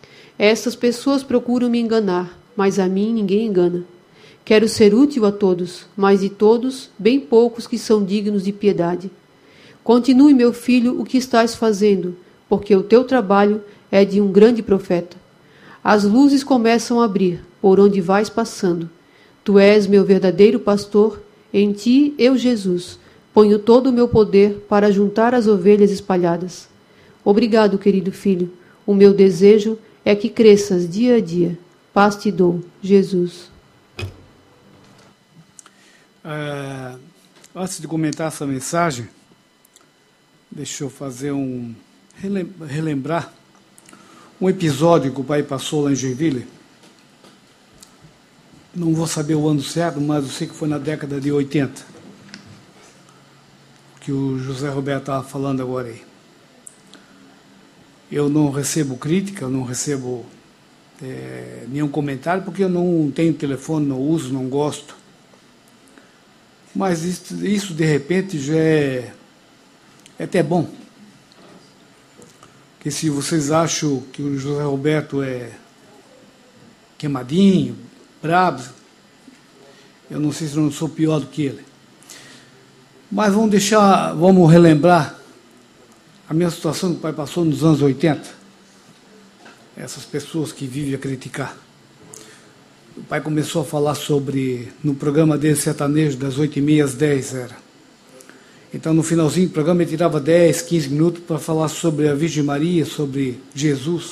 Essas pessoas procuram me enganar, mas a mim ninguém engana. Quero ser útil a todos, mas de todos, bem poucos que são dignos de piedade. Continue, meu filho, o que estás fazendo, porque o teu trabalho é de um grande profeta. As luzes começam a abrir, por onde vais passando. Tu és meu verdadeiro pastor, em ti, eu, Jesus, ponho todo o meu poder para juntar as ovelhas espalhadas. Obrigado, querido filho. O meu desejo é que cresças dia a dia. Paz te dou, Jesus. É, antes de comentar essa mensagem, deixa eu fazer um relembrar um episódio que o pai passou lá em Joinville. Não vou saber o ano certo, mas eu sei que foi na década de oitenta, que o José Roberto estava falando agora aí. Eu não recebo crítica, eu não recebo é, nenhum comentário, porque eu não tenho telefone, não uso, não gosto. Mas isso, isso de repente, já é, é até bom. Porque se vocês acham que o José Roberto é queimadinho, brabo, eu não sei se eu não sou pior do que ele. Mas vamos deixar, vamos relembrar a minha situação que o pai passou nos anos oitenta. Essas pessoas que vivem a criticar. O pai começou a falar sobre, no programa dele sertanejo, das oito e meia às dez era. Então, no finalzinho do programa, ele tirava dez, quinze minutos para falar sobre a Virgem Maria, sobre Jesus.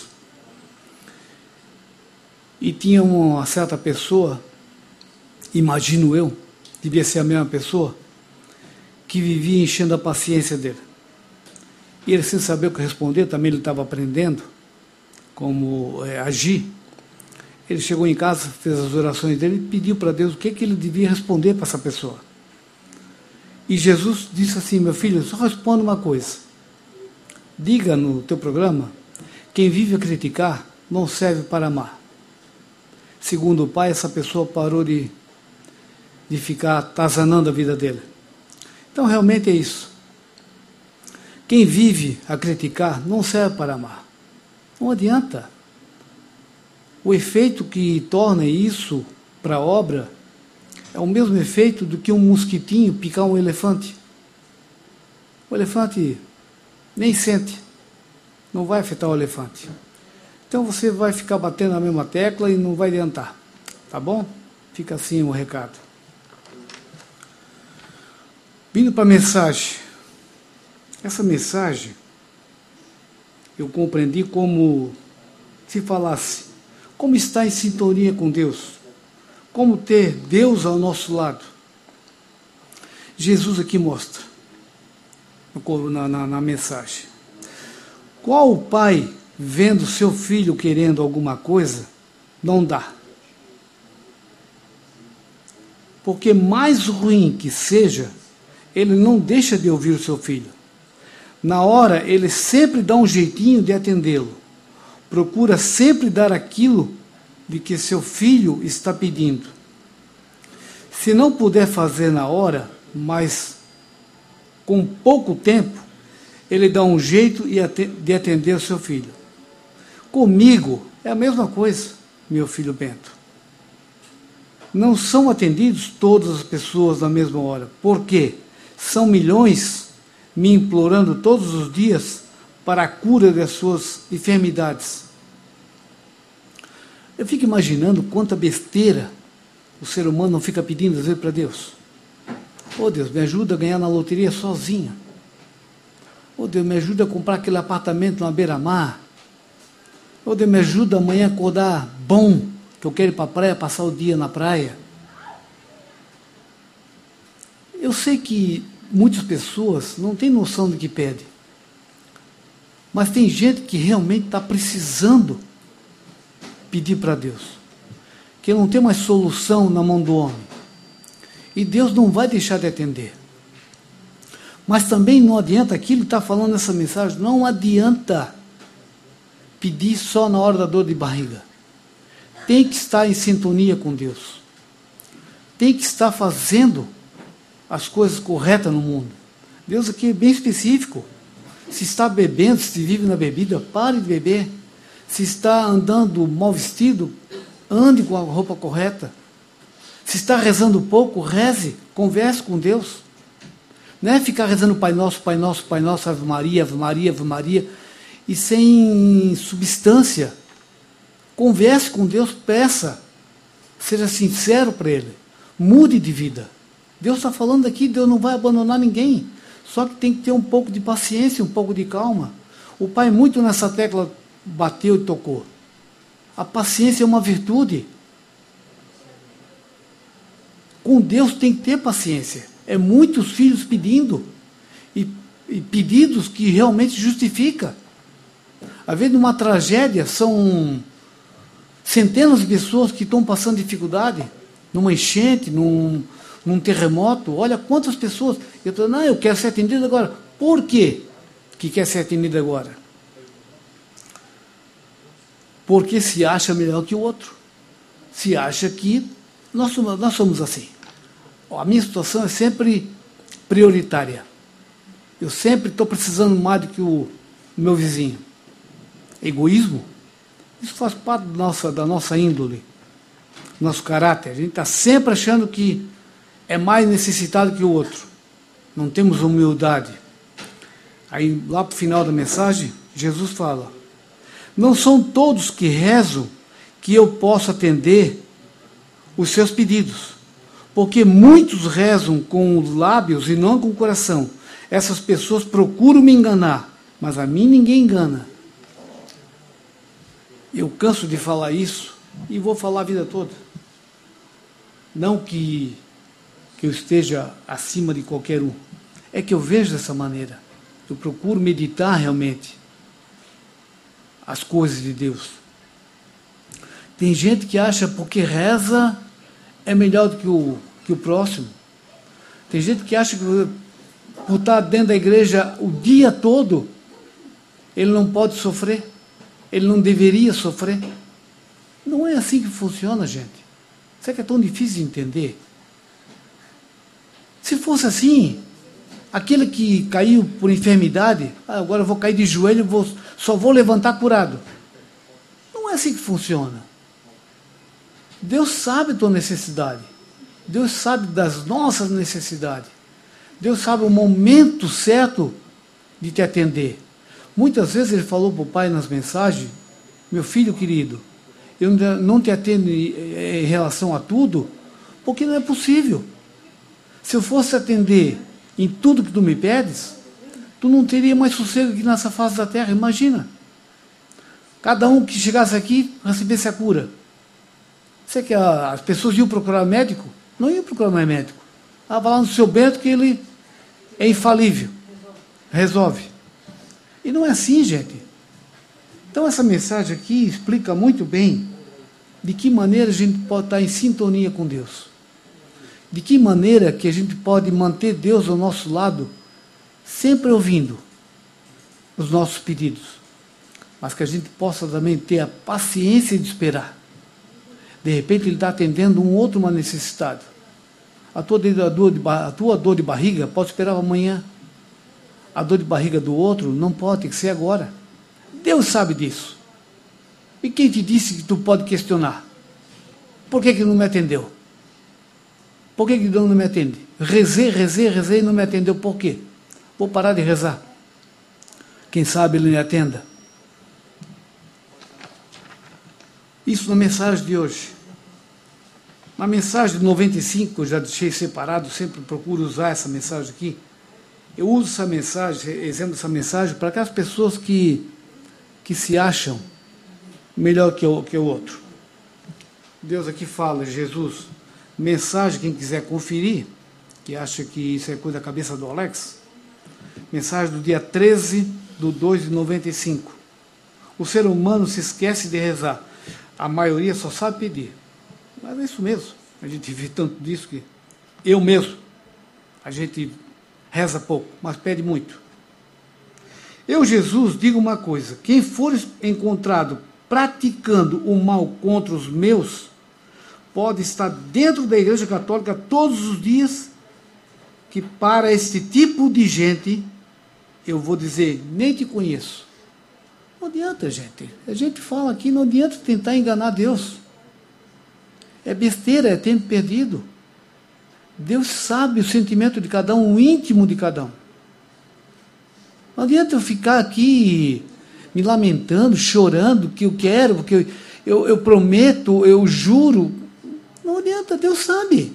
E tinha uma certa pessoa, imagino eu, devia ser a mesma pessoa, que vivia enchendo a paciência dele. E ele, sem saber o que responder, também ele estava aprendendo como é, agir. Ele chegou em casa, fez as orações dele e pediu para Deus o que, que ele devia responder para essa pessoa. E Jesus disse assim: meu filho, só responda uma coisa. Diga no teu programa, quem vive a criticar não serve para amar. Segundo o pai, essa pessoa parou de, de ficar atazanando a vida dele. Então, realmente é isso. Quem vive a criticar não serve para amar. Não adianta. O efeito que torna isso para a obra é o mesmo efeito do que um mosquitinho picar um elefante. O elefante nem sente. Não vai afetar o elefante. Então você vai ficar batendo na mesma tecla e não vai adiantar. Tá bom? Fica assim o recado. Vindo para a mensagem. Essa mensagem eu compreendi como se falasse como estar em sintonia com Deus, como ter Deus ao nosso lado. Jesus aqui mostra na, na, na mensagem. Qual o pai, vendo seu filho querendo alguma coisa, não dá? Porque mais ruim que seja, ele não deixa de ouvir o seu filho. Na hora, ele sempre dá um jeitinho de atendê-lo. Procura sempre dar aquilo de que seu filho está pedindo. Se não puder fazer na hora, mas com pouco tempo, ele dá um jeito de atender o seu filho. Comigo é a mesma coisa, meu filho Bento. Não são atendidos todas as pessoas na mesma hora. Por quê? São milhões me implorando todos os dias para a cura das suas enfermidades. Eu fico imaginando quanta besteira o ser humano não fica pedindo às vezes para Deus. Oh Deus, me ajuda a ganhar na loteria sozinho. Oh Deus, me ajuda a comprar aquele apartamento na beira-mar. Oh Deus, me ajuda amanhã a acordar bom, que eu quero ir para a praia, passar o dia na praia. Eu sei que muitas pessoas não têm noção do que pedem. Mas tem gente que realmente está precisando pedir para Deus. Que não tem mais solução na mão do homem. E Deus não vai deixar de atender. Mas também não adianta, aquilo que está falando nessa mensagem, não adianta pedir só na hora da dor de barriga. Tem que estar em sintonia com Deus. Tem que estar fazendo as coisas corretas no mundo. Deus aqui é bem específico. Se está bebendo, se vive na bebida, pare de beber. Se está andando mal vestido, ande com a roupa correta. Se está rezando pouco, reze, converse com Deus. Não é ficar rezando Pai Nosso, Pai Nosso, Pai Nosso, Ave Maria, Ave Maria, Ave Maria, e sem substância. Converse com Deus, peça. Seja sincero para Ele. Mude de vida. Deus está falando aqui, Deus não vai abandonar ninguém. Só que tem que ter um pouco de paciência, um pouco de calma. O Pai muito nessa tecla bateu e tocou. A paciência é uma virtude. Com Deus tem que ter paciência. É muitos filhos pedindo. E, e pedidos que realmente justifica. Às vezes, numa tragédia, são centenas de pessoas que estão passando dificuldade. Numa enchente, num... num terremoto, olha quantas pessoas. Eu estou, não, eu quero ser atendido agora. Por quê que quer ser atendido agora? Porque se acha melhor que o outro. Se acha que nós somos, nós somos assim. A minha situação é sempre prioritária. Eu sempre estou precisando mais do que o meu vizinho. Egoísmo? Isso faz parte da nossa, da nossa índole, nosso caráter. A gente está sempre achando que é mais necessitado que o outro. não temos humildade. Aí, lá para o final da mensagem, Jesus fala: não são todos que rezam que eu posso atender os seus pedidos, porque muitos rezam com os lábios e não com o coração. Essas pessoas procuram me enganar, mas a mim ninguém engana. Eu canso de falar isso e vou falar a vida toda. Não que, que eu esteja acima de qualquer um, é que eu vejo dessa maneira. Eu procuro meditar realmente as coisas de Deus. Tem gente que acha porque reza é melhor do que o, que o próximo. Tem gente que acha que por estar dentro da igreja o dia todo, ele não pode sofrer, ele não deveria sofrer. Não é assim que funciona, gente. Isso é que é tão difícil de entender. Se fosse assim, aquele que caiu por enfermidade, ah, agora eu vou cair de joelho, vou, só vou levantar curado. Não é assim que funciona. Deus sabe da tua necessidade. Deus sabe das nossas necessidades. Deus sabe o momento certo de te atender. Muitas vezes ele falou para o pai nas mensagens: meu filho querido, eu não te atendo em relação a tudo, porque não é possível. Se eu fosse atender em tudo que tu me pedes, tu não teria mais sossego aqui nessa face da terra. Imagina. Cada um que chegasse aqui recebesse a cura. Você que as pessoas iam procurar médico? Não iam procurar mais médico. Ah, vai lá no seu Bento que ele é infalível. Resolve. E não é assim, gente. Então essa mensagem aqui explica muito bem de que maneira a gente pode estar em sintonia com Deus. De que maneira que a gente pode manter Deus ao nosso lado, sempre ouvindo os nossos pedidos. Mas que a gente possa também ter a paciência de esperar. De repente ele está atendendo um outro uma necessidade. A tua dor de, a tua dor de barriga pode esperar amanhã. A dor de barriga do outro não pode, tem que ser agora. Deus sabe disso. E quem te disse que tu pode questionar? Por que que não me atendeu? Por que que Deus não me atende? Rezei, rezei, rezei e não me atendeu. Por quê? Vou parar de rezar. Quem sabe ele me atenda. Isso na mensagem de hoje. Na mensagem de noventa e cinco, eu já deixei separado, sempre procuro usar essa mensagem aqui. Eu uso essa mensagem, exemplo dessa mensagem, para aquelas pessoas que, que se acham melhor que o, que o outro. Deus aqui fala, Jesus, mensagem, quem quiser conferir, que acha que isso é coisa da cabeça do Alex, mensagem do dia treze de dois de noventa e cinco. O ser humano se esquece de rezar. A maioria só sabe pedir. Mas é isso mesmo. A gente vê tanto disso que eu mesmo, a gente reza pouco, mas pede muito. Eu, Jesus, digo uma coisa: quem for encontrado praticando o mal contra os meus, pode estar dentro da Igreja Católica todos os dias, que para este tipo de gente, eu vou dizer, nem te conheço. Não adianta, gente. A gente fala aqui, não adianta tentar enganar Deus. É besteira, é tempo perdido. Deus sabe o sentimento de cada um, o íntimo de cada um. Não adianta eu ficar aqui me lamentando, chorando, que eu quero, porque eu, eu, eu prometo, eu juro. Não adianta, Deus sabe.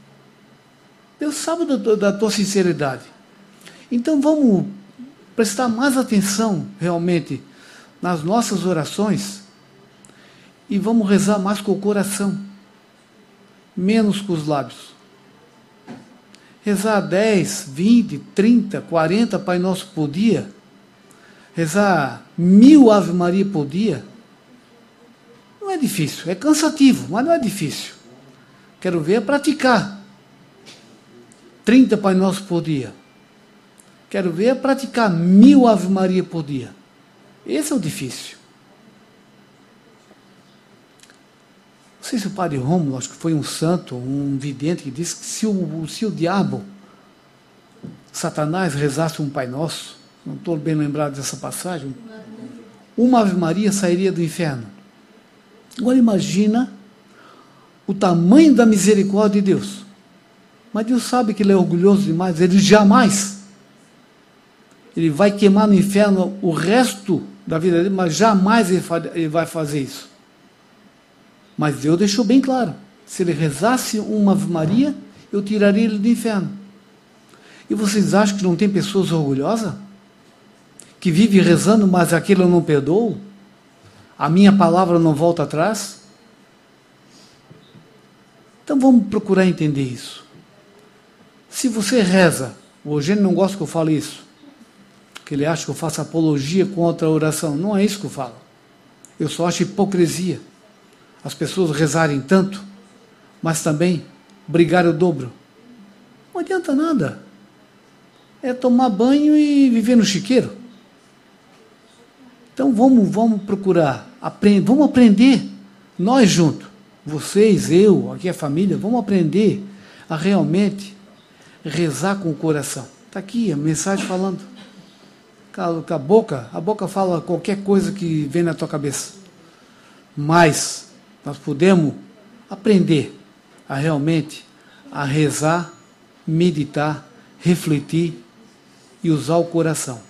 Deus sabe da, da tua sinceridade. Então vamos prestar mais atenção, realmente, nas nossas orações e vamos rezar mais com o coração, menos com os lábios. Rezar dez, vinte, trinta, quarenta Pai Nosso por dia, rezar mil Ave Maria por dia, não é difícil, é cansativo, mas não é difícil. Quero ver é praticar. trinta Pai Nosso por dia. Quero ver é praticar mil Ave Maria por dia. Esse é o difícil. Não sei se o padre Rômulo, acho que foi um santo, um vidente, que disse que se o, se o diabo, Satanás, rezasse um Pai Nosso, não estou bem lembrado dessa passagem, uma Ave Maria sairia do inferno. Agora imagina o tamanho da misericórdia de Deus. Mas Deus sabe que ele é orgulhoso demais. Ele jamais, ele vai queimar no inferno o resto da vida dele, mas jamais ele, ele vai fazer isso. Mas Deus deixou bem claro, se ele rezasse uma Ave Maria, eu tiraria ele do inferno. E vocês acham que não tem pessoas orgulhosas? Que vivem rezando, mas aquilo eu não perdoo? A minha palavra não volta atrás? Então vamos procurar entender isso. Se você reza, o Eugênio não gosta que eu fale isso, que ele acha que eu faço apologia contra a oração. Não é isso que eu falo. Eu só acho hipocrisia as pessoas rezarem tanto, mas também brigarem o dobro. Não adianta nada. É tomar banho e viver no chiqueiro. Então vamos, vamos procurar, aprend, vamos aprender, nós juntos, vocês, eu, aqui a família, vamos aprender a realmente rezar com o coração. Está aqui a mensagem falando. Com a boca, a boca fala qualquer coisa que vem na tua cabeça. Mas nós podemos aprender a realmente a rezar, meditar, refletir e usar o coração.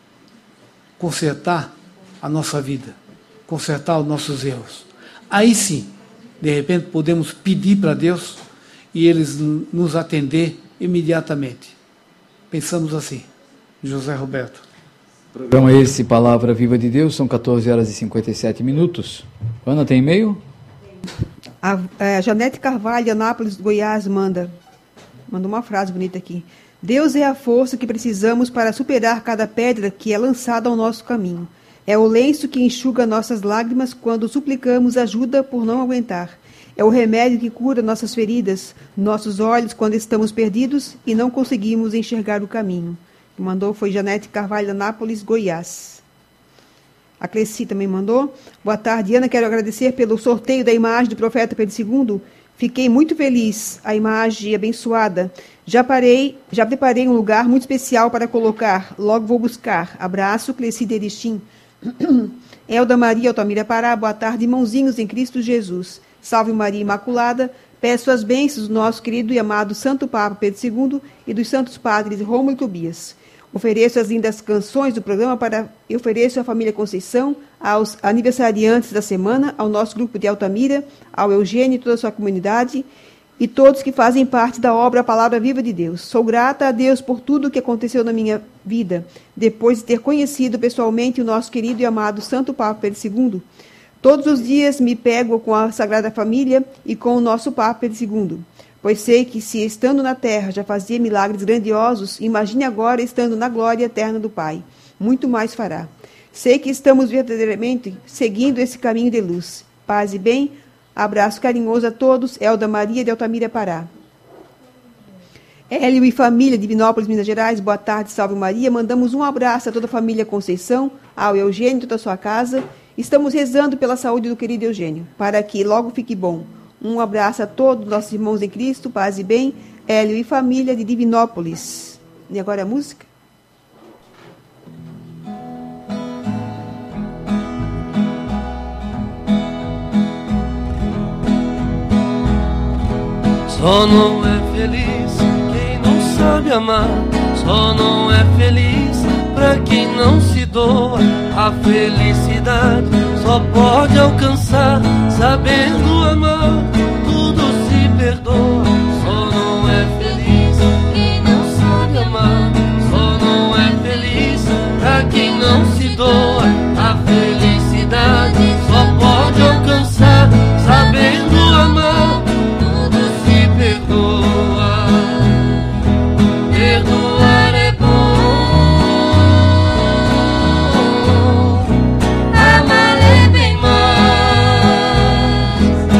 Consertar a nossa vida, consertar os nossos erros. Aí sim, de repente podemos pedir para Deus e eles nos atender imediatamente. Pensamos assim. José Roberto. Programa esse, Palavra Viva de Deus, são quatorze horas e cinquenta e sete minutos. Ana, tem e-mail? A, a Janete Carvalho, Anápolis, Goiás, manda, manda uma frase bonita aqui. Deus é a força que precisamos para superar cada pedra que é lançada ao nosso caminho. É o lenço que enxuga nossas lágrimas quando suplicamos ajuda por não aguentar. É o remédio que cura nossas feridas, nossos olhos quando estamos perdidos e não conseguimos enxergar o caminho. Quem mandou foi Janete Carvalho, Anápolis, Goiás. A Cleci também mandou. Boa tarde, Ana. Quero agradecer pelo sorteio da imagem do profeta Pedro segundo. Fiquei muito feliz. A imagem abençoada. Já parei, já preparei um lugar muito especial para colocar. Logo vou buscar. Abraço, Cleci Deristim. Elda Maria Altamira Pará. Boa tarde, irmãozinhos em Cristo Jesus. Salve Maria Imaculada. Peço as bênçãos do nosso querido e amado Santo Papa Pedro segundo e dos santos padres Rômulo e Tobias. Ofereço as lindas canções do programa para eu ofereço à família Conceição, aos aniversariantes da semana, ao nosso grupo de Altamira, ao Eugênio e toda a sua comunidade e todos que fazem parte da obra A Palavra Viva de Deus. Sou grata a Deus por tudo o que aconteceu na minha vida, depois de ter conhecido pessoalmente o nosso querido e amado Santo Papa Pedro segundo. Todos os dias me pego com a Sagrada Família e com o nosso Papa Pedro segundo. Pois sei que, se estando na terra já fazia milagres grandiosos, imagine agora estando na glória eterna do Pai. Muito mais fará. Sei que estamos verdadeiramente seguindo esse caminho de luz. Paz e bem. Abraço carinhoso a todos. Elda Maria de Altamira, Pará. Hélio e família de Divinópolis, Minas Gerais. Boa tarde, salve Maria. Mandamos um abraço a toda a família Conceição, ao Eugênio e toda a sua casa. Estamos rezando pela saúde do querido Eugênio, para que logo fique bom. Um abraço a todos nossos irmãos em Cristo, paz e bem, Hélio e família de Divinópolis. E agora a música? Só não é feliz quem não sabe amar. Só não é feliz pra quem não se doa. A felicidade só pode alcançar sabendo amar. Tudo se perdoa. Só não é feliz quem não sabe amar. Só não é feliz pra quem não se doa. A felicidade só pode alcançar sabendo amar. Tudo se perdoa. Perdoar é bom. Amar é bem mais.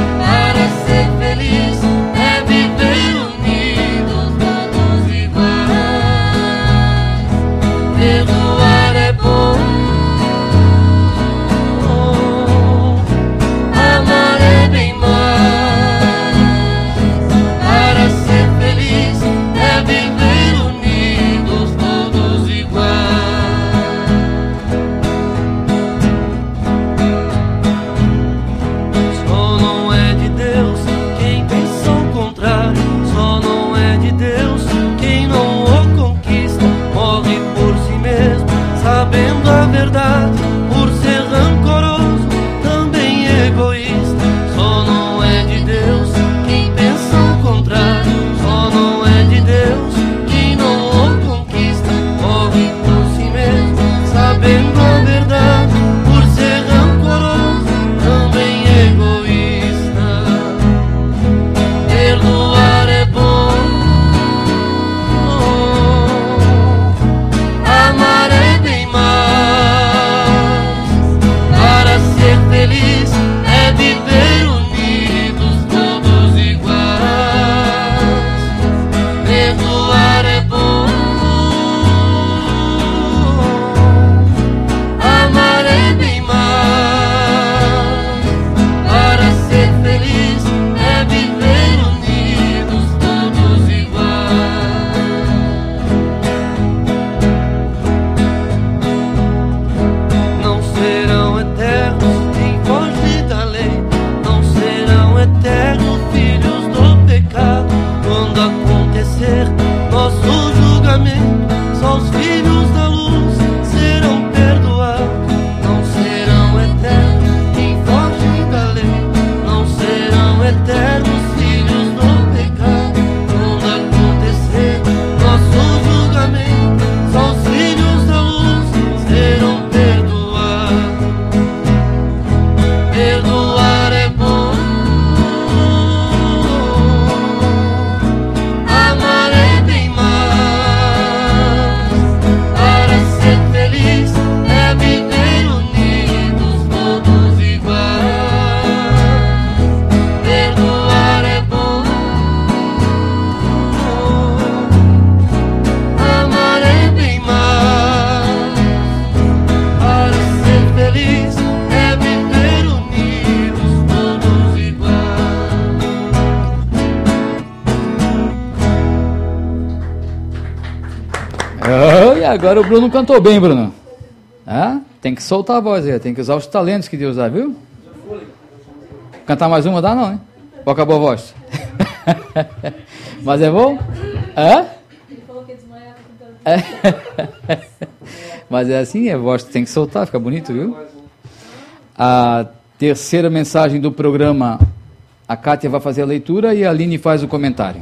Agora o Bruno cantou bem, Bruno. Ah, tem que soltar a voz aí, tem que usar os talentos que Deus dá, viu? Cantar mais uma dá não, hein? Ou acabou a voz? Mas é bom? Hã? Ele falou que desmaiava cantando. Mas é assim, a voz tem que soltar, fica bonito, viu? A terceira mensagem do programa, a Kátia vai fazer a leitura e a Aline faz o comentário.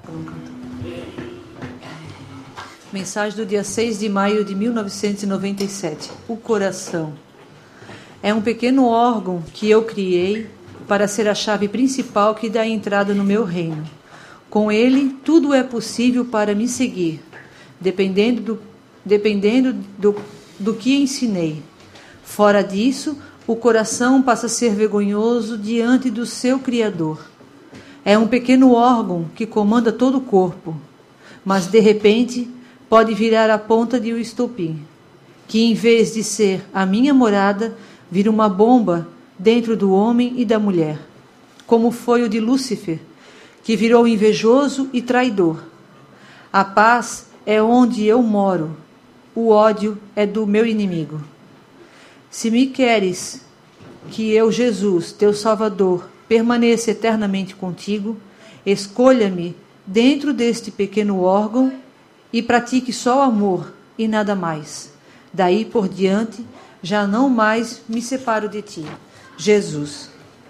Mensagem do dia seis de maio de mil novecentos e noventa e sete. O coração. É um pequeno órgão que eu criei para ser a chave principal que dá entrada no meu reino. Com ele, tudo é possível para me seguir, dependendo do, dependendo do, do que ensinei. Fora disso, o coração passa a ser vergonhoso diante do seu Criador. É um pequeno órgão que comanda todo o corpo, mas de repente pode virar a ponta de um estopim, que em vez de ser a minha morada, vira uma bomba dentro do homem e da mulher, como foi o de Lúcifer, que virou invejoso e traidor. A paz é onde eu moro, o ódio é do meu inimigo. Se me queres que eu, Jesus, teu Salvador, permaneça eternamente contigo, escolha-me dentro deste pequeno órgão e pratique só o amor e nada mais. Daí por diante, já não mais me separo de ti. Jesus.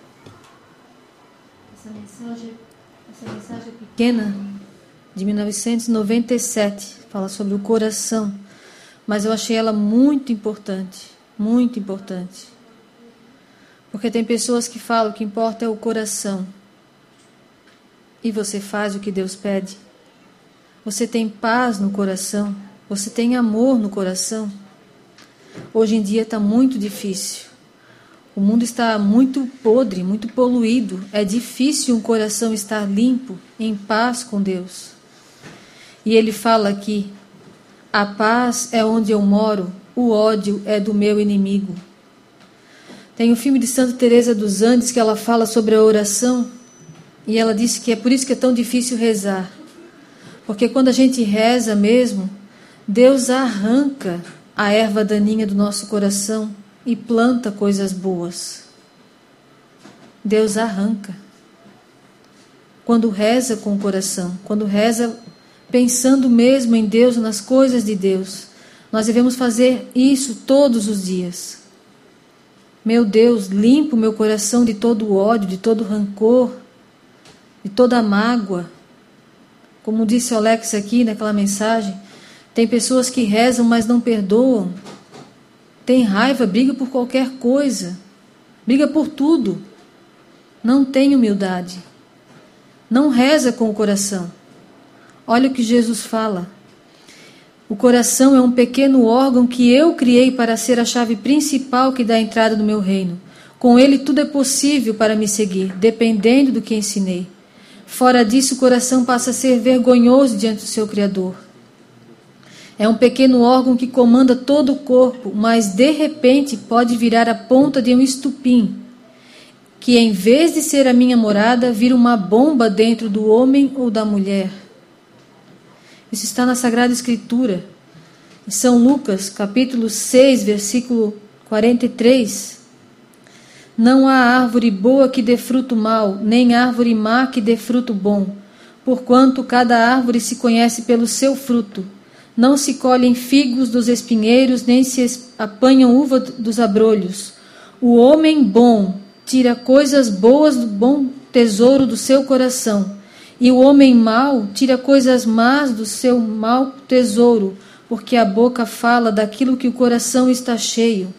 Essa mensagem, essa mensagem pequena, de mil novecentos e noventa e sete, fala sobre o coração, mas eu achei ela muito importante, muito importante. Porque tem pessoas que falam que o que importa é o coração. E você faz o que Deus pede. Você tem paz no coração, você tem amor no coração. Hoje em dia está muito difícil. O mundo está muito podre, muito poluído. É difícil um coração estar limpo, em paz com Deus. E ele fala aqui, a paz é onde eu moro, o ódio é do meu inimigo. Tem um filme de Santa Teresa dos Andes que ela fala sobre a oração, e ela disse que é por isso que é tão difícil rezar. Porque quando a gente reza mesmo, Deus arranca a erva daninha do nosso coração e planta coisas boas. Deus arranca. Quando reza com o coração, quando reza pensando mesmo em Deus, nas coisas de Deus, nós devemos fazer isso todos os dias. Meu Deus, limpa o meu coração de todo ódio, de todo rancor, de toda mágoa. Como disse o Alex aqui naquela mensagem, tem pessoas que rezam, mas não perdoam. Tem raiva, briga por qualquer coisa. Briga por tudo. Não tem humildade. Não reza com o coração. Olha o que Jesus fala. O coração é um pequeno órgão que eu criei para ser a chave principal que dá entrada no meu reino. Com ele tudo é possível para me seguir, dependendo do que ensinei. Fora disso, o coração passa a ser vergonhoso diante do seu Criador. É um pequeno órgão que comanda todo o corpo, mas de repente pode virar a ponta de um estupim, que em vez de ser a minha morada, vira uma bomba dentro do homem ou da mulher. Isso está na Sagrada Escritura, em São Lucas, capítulo seis, versículo quarenta e três. Não há árvore boa que dê fruto mau, nem árvore má que dê fruto bom, porquanto cada árvore se conhece pelo seu fruto. Não se colhem figos dos espinheiros, nem se apanham uva dos abrolhos. O homem bom tira coisas boas do bom tesouro do seu coração, e o homem mau tira coisas más do seu mau tesouro, porque a boca fala daquilo que o coração está cheio.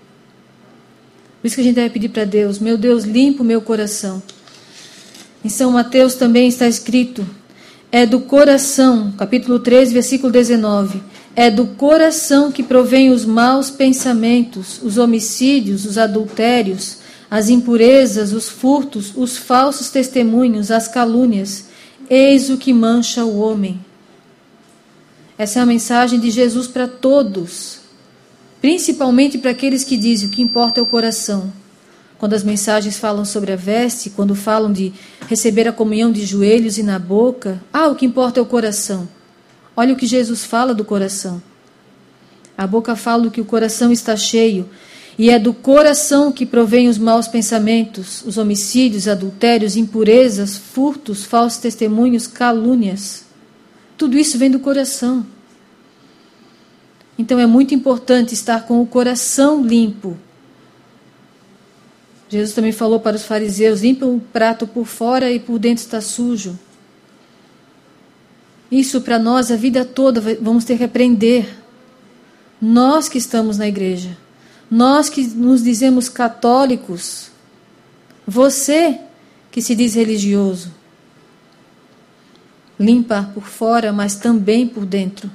Por isso que a gente deve pedir para Deus, meu Deus, limpa o meu coração. Em São Mateus também está escrito, é do coração, capítulo treze, versículo dezenove, é do coração que provém os maus pensamentos, os homicídios, os adultérios, as impurezas, os furtos, os falsos testemunhos, as calúnias. Eis o que mancha o homem. Essa é a mensagem de Jesus para todos, principalmente para aqueles que dizem o que importa é o coração. Quando as mensagens falam sobre a veste, quando falam de receber a comunhão de joelhos e na boca, ah, o que importa é o coração. Olha o que Jesus fala do coração. A boca fala do que o coração está cheio, e é do coração que provém os maus pensamentos, os homicídios, adultérios, impurezas, furtos, falsos testemunhos, calúnias. Tudo isso vem do coração. Então é muito importante estar com o coração limpo. Jesus também falou para os fariseus: limpa o prato por fora e por dentro está sujo. Isso para nós a vida toda vamos ter que aprender. Nós que estamos na igreja, nós que nos dizemos católicos, você que se diz religioso, limpa por fora, mas também por dentro.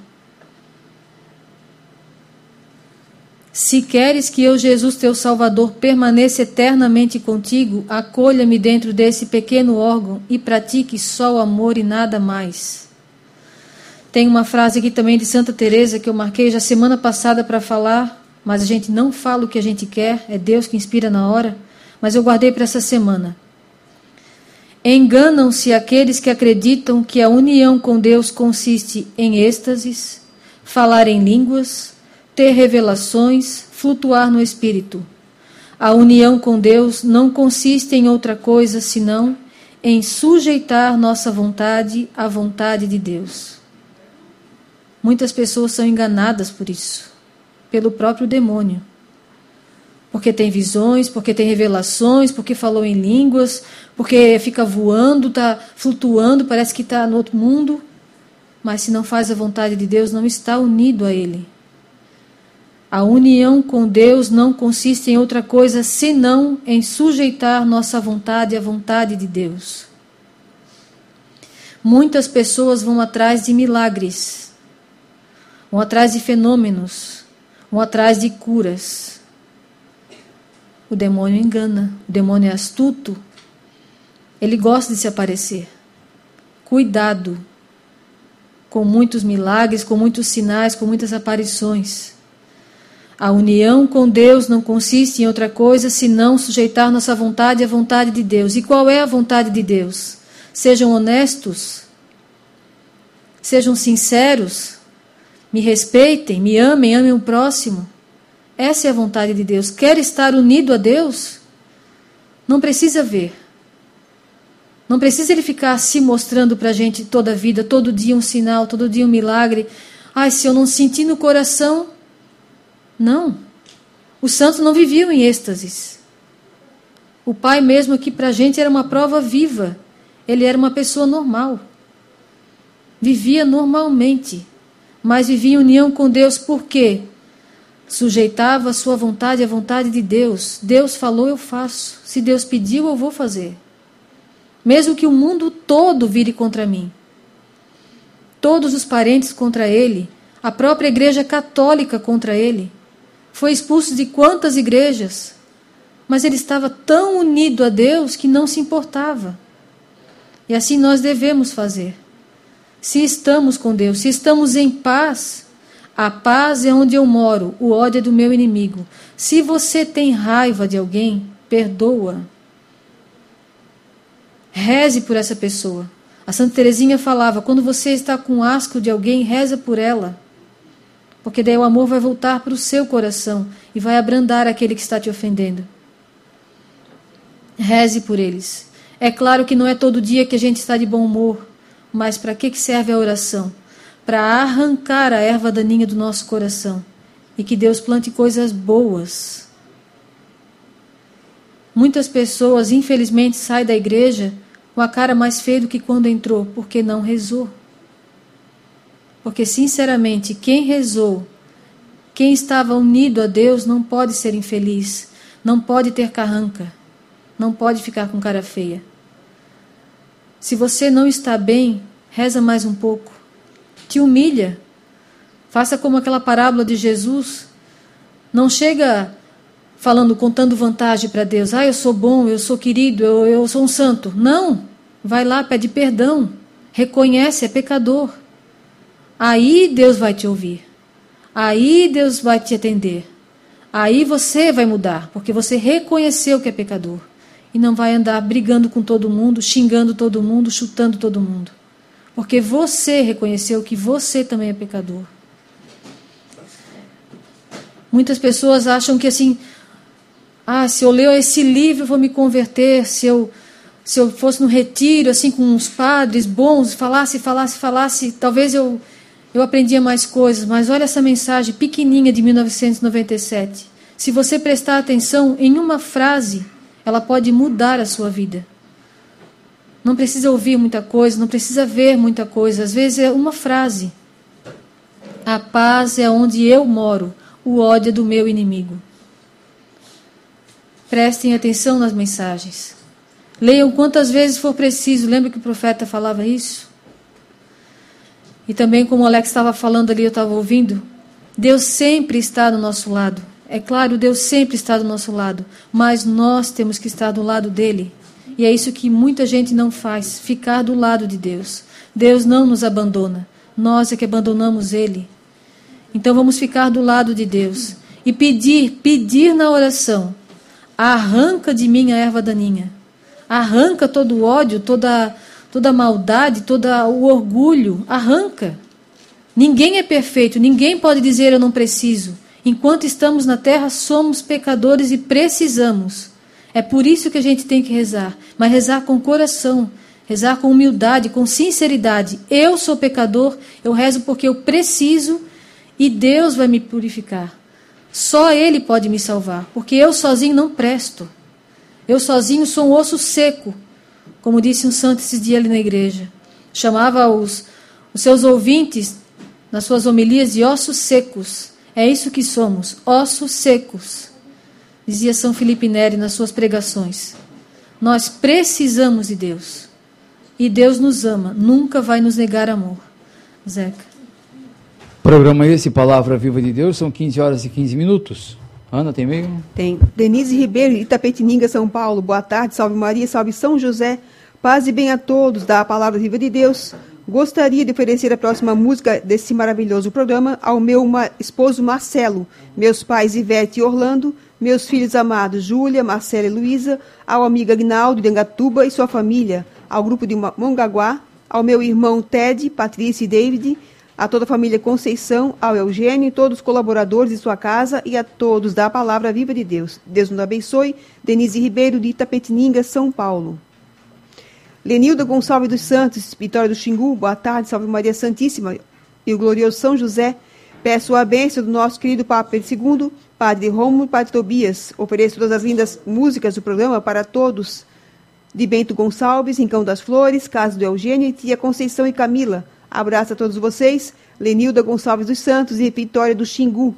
Se queres que eu, Jesus, teu Salvador, permaneça eternamente contigo, acolha-me dentro desse pequeno órgão e pratique só o amor e nada mais. Tem uma frase aqui também de Santa Teresa que eu marquei já semana passada para falar, mas a gente não fala o que a gente quer, é Deus que inspira na hora, mas eu guardei para essa semana. Enganam-se aqueles que acreditam que a união com Deus consiste em êxtases, falar em línguas, ter revelações, flutuar no Espírito. A união com Deus não consiste em outra coisa senão em sujeitar nossa vontade à vontade de Deus. Muitas pessoas são enganadas por isso, pelo próprio demônio. Porque tem visões, porque tem revelações, porque falou em línguas, porque fica voando, está flutuando, parece que está no outro mundo. Mas se não faz a vontade de Deus, não está unido a Ele. A união com Deus não consiste em outra coisa senão em sujeitar nossa vontade à vontade de Deus. Muitas pessoas vão atrás de milagres, vão atrás de fenômenos, vão atrás de curas. O demônio engana, o demônio é astuto, ele gosta de se aparecer. Cuidado com muitos milagres, com muitos sinais, com muitas aparições. A união com Deus não consiste em outra coisa senão sujeitar nossa vontade à vontade de Deus. E qual é a vontade de Deus? Sejam honestos, sejam sinceros, me respeitem, me amem, amem o próximo. Essa é a vontade de Deus. Quer estar unido a Deus? Não precisa ver. Não precisa Ele ficar se mostrando para a gente toda a vida, todo dia um sinal, todo dia um milagre. Ai, se eu não sentir no coração... Não. Os santos não viviam em êxtases. O Pai mesmo aqui para a gente era uma prova viva. Ele era uma pessoa normal. Vivia normalmente. Mas vivia em união com Deus. Por quê? Sujeitava a sua vontade à vontade de Deus. Deus falou, eu faço. Se Deus pediu, eu vou fazer. Mesmo que o mundo todo vire contra mim. Todos os parentes contra ele. A própria igreja católica contra ele. Foi expulso de quantas igrejas? Mas ele estava tão unido a Deus que não se importava. E assim nós devemos fazer. Se estamos com Deus, se estamos em paz, a paz é onde eu moro, o ódio é do meu inimigo. Se você tem raiva de alguém, perdoa. Reze por essa pessoa. A Santa Teresinha falava, quando você está com asco de alguém, reza por ela. Porque daí o amor vai voltar para o seu coração e vai abrandar aquele que está te ofendendo. Reze por eles. É claro que não é todo dia que a gente está de bom humor, mas para que serve a oração? Para arrancar a erva daninha do nosso coração e que Deus plante coisas boas. Muitas pessoas, infelizmente, saem da igreja com a cara mais feia do que quando entrou, porque não rezou. Porque, sinceramente, quem rezou, quem estava unido a Deus, não pode ser infeliz, não pode ter carranca, não pode ficar com cara feia. Se você não está bem, reza mais um pouco, te humilha, faça como aquela parábola de Jesus, não chega falando, contando vantagem para Deus, ah, eu sou bom, eu sou querido, eu, eu sou um santo. Não, vai lá, pede perdão, reconhece, é pecador. Aí Deus vai te ouvir. Aí Deus vai te atender. Aí você vai mudar, porque você reconheceu que é pecador. E não vai andar brigando com todo mundo, xingando todo mundo, chutando todo mundo. Porque você reconheceu que você também é pecador. Muitas pessoas acham que assim, ah, se eu ler esse livro eu vou me converter, se eu, se eu fosse no retiro, assim, com uns padres bons, falasse, falasse, falasse, talvez eu, eu aprendia mais coisas. Mas olha essa mensagem pequenininha de mil novecentos e noventa e sete. Se você prestar atenção em uma frase, ela pode mudar a sua vida. Não precisa ouvir muita coisa, não precisa ver muita coisa. Às vezes é uma frase. A paz é onde eu moro, o ódio é do meu inimigo. Prestem atenção nas mensagens. Leiam quantas vezes for preciso. Lembra que o profeta falava isso? E também, como o Alex estava falando ali, eu estava ouvindo, Deus sempre está do nosso lado. É claro, Deus sempre está do nosso lado, mas nós temos que estar do lado dele. E é isso que muita gente não faz, ficar do lado de Deus. Deus não nos abandona, nós é que abandonamos ele. Então vamos ficar do lado de Deus e pedir, pedir na oração: arranca de mim a erva daninha, arranca todo o ódio, toda, toda a maldade, todo o orgulho, arranca. Ninguém é perfeito, ninguém pode dizer eu não preciso. Enquanto estamos na terra, somos pecadores e precisamos. É por isso que a gente tem que rezar, mas rezar com coração, rezar com humildade, com sinceridade. Eu sou pecador, eu rezo porque eu preciso e Deus vai me purificar. Só Ele pode me salvar, porque eu sozinho não presto. Eu sozinho sou um osso seco, como disse um santo esses dias ali na igreja. Chamava os, os seus ouvintes, nas suas homilias, de ossos secos. É isso que somos, ossos secos. Dizia São Felipe Neri nas suas pregações. Nós precisamos de Deus. E Deus nos ama, nunca vai nos negar amor. Zeca. Programa esse, Palavra Viva de Deus, são quinze horas e quinze minutos. Ana, tem meio? Tem. Denise Ribeiro, Itapetininga, São Paulo. Boa tarde, salve Maria, salve São José. Paz e bem a todos da Palavra Viva de Deus. Gostaria de oferecer a próxima música desse maravilhoso programa ao meu esposo Marcelo, meus pais Ivete e Orlando, meus filhos amados Júlia, Marcela e Luísa, ao amigo Agnaldo de Angatuba e sua família, ao grupo de Mongaguá, ao meu irmão Ted, Patrícia e David, a toda a família Conceição, ao Eugênio e todos os colaboradores de sua casa e a todos da Palavra Viva de Deus. Deus nos abençoe. Denise Ribeiro, de Itapetininga, São Paulo. Lenilda Gonçalves dos Santos, Vitória do Xingu, boa tarde, salve Maria Santíssima e o glorioso São José. Peço a bênção do nosso querido Papa Pedro segundo, Padre Rômulo e Padre Tobias. Ofereço todas as lindas músicas do programa para todos. De Bento Gonçalves, Rincão das Flores, Casa do Eugênio e Tia Conceição e Camila. Abraço a todos vocês. Lenilda Gonçalves dos Santos e Vitória do Xingu.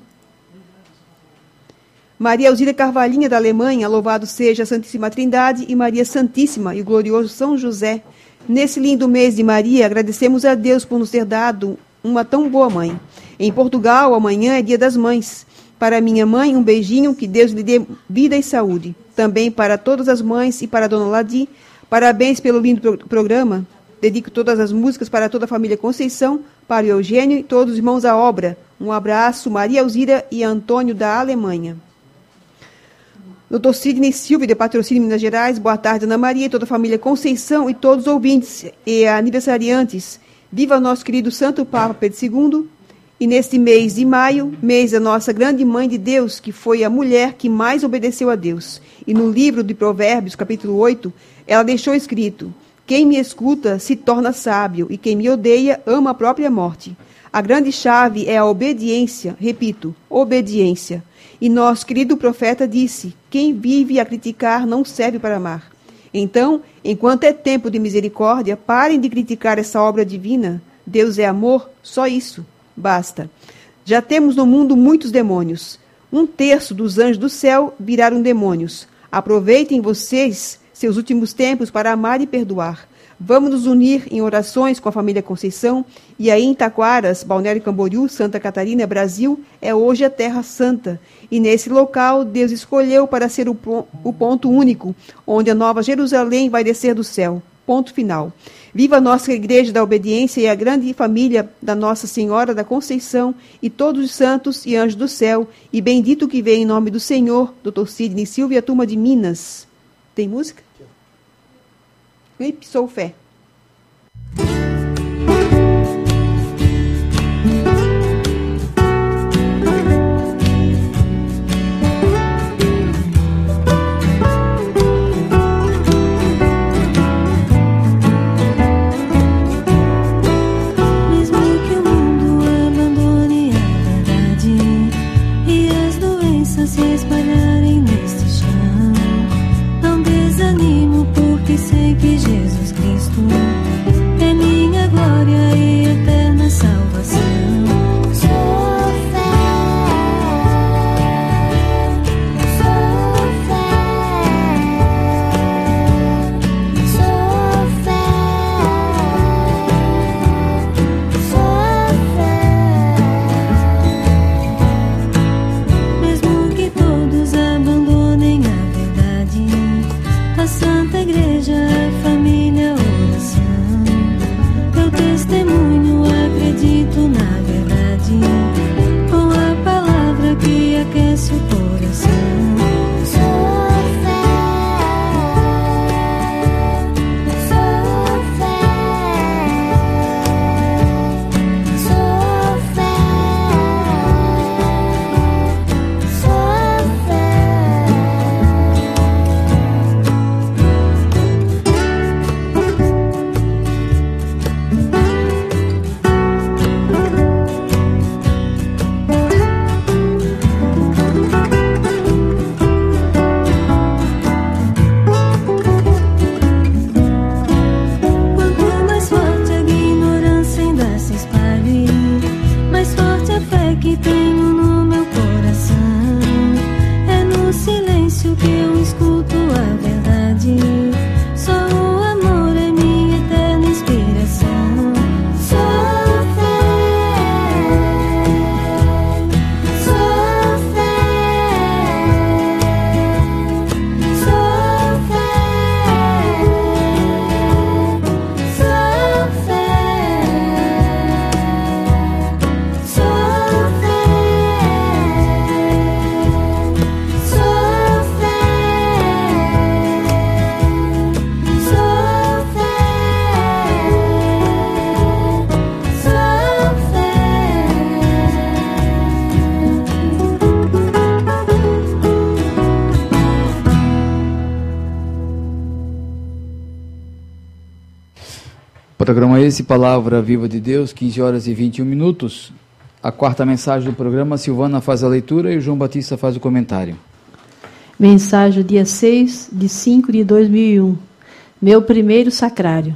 Maria Elzira Carvalhinha, da Alemanha, louvado seja a Santíssima Trindade e Maria Santíssima e o glorioso São José. Nesse lindo mês de Maria, agradecemos a Deus por nos ter dado uma tão boa mãe. Em Portugal, amanhã é Dia das Mães. Para minha mãe, um beijinho, que Deus lhe dê vida e saúde. Também para todas as mães e para a Dona Ladi, parabéns pelo lindo pro programa. Dedico todas as músicas para toda a família Conceição, para o Eugênio e todos os irmãos à obra. Um abraço, Maria Elzira e Antônio, da Alemanha. doutor Sidney Silva, de Patrocínio, Minas Gerais. Boa tarde, Ana Maria, toda a família Conceição e todos os ouvintes e aniversariantes. Viva nosso querido Santo Papa Pedro segundo. E neste mês de maio, mês da nossa grande Mãe de Deus, que foi a mulher que mais obedeceu a Deus. E no livro de Provérbios, capítulo oito, ela deixou escrito: quem me escuta se torna sábio, e quem me odeia ama a própria morte. A grande chave é a obediência, repito, obediência. E nosso querido profeta disse: quem vive a criticar não serve para amar. Então, enquanto é tempo de misericórdia, parem de criticar essa obra divina. Deus é amor, só isso. Basta. Já temos no mundo muitos demônios. Um terço dos anjos do céu viraram demônios. Aproveitem vocês seus últimos tempos para amar e perdoar. Vamos nos unir em orações com a família Conceição. E aí em Taquaras, Balneário Camboriú, Santa Catarina, Brasil, é hoje a Terra Santa. E nesse local, Deus escolheu para ser o, o ponto único, onde a Nova Jerusalém vai descer do céu. Ponto final. Viva a nossa Igreja da Obediência e a grande família da Nossa Senhora da Conceição e todos os santos e anjos do céu. E bendito que vem em nome do Senhor, doutor Sidney Silva e a turma de Minas. Tem música? Sou fé. que sei que Jesus Cristo é minha glória e eterna salvação. Sou fé, sou fé, sou fé, sou fé. Mesmo que todos abandonem a verdade, a Santa Igreja, a família, a oração, eu testemunho, acredito na verdade, com a palavra que aquece o coração. Sou fé, sou fé, sou fé, sou fé. Quanto mais forte a ignorância ainda se espalhe, mais forte a fé que tenho no meu coração. É no silêncio que eu escuto a verdade. Só o amor é minha eterna inspiração. Sou fé, sou fé, sou fé, sou fé, sou fé, sou fé, sou fé, sou fé. Programa esse, Palavra Viva de Deus, quinze horas e vinte e um minutos. A quarta mensagem do programa, Silvana faz a leitura e o João Batista faz o comentário. Mensagem dia seis de cinco de dois mil e um. Meu primeiro sacrário.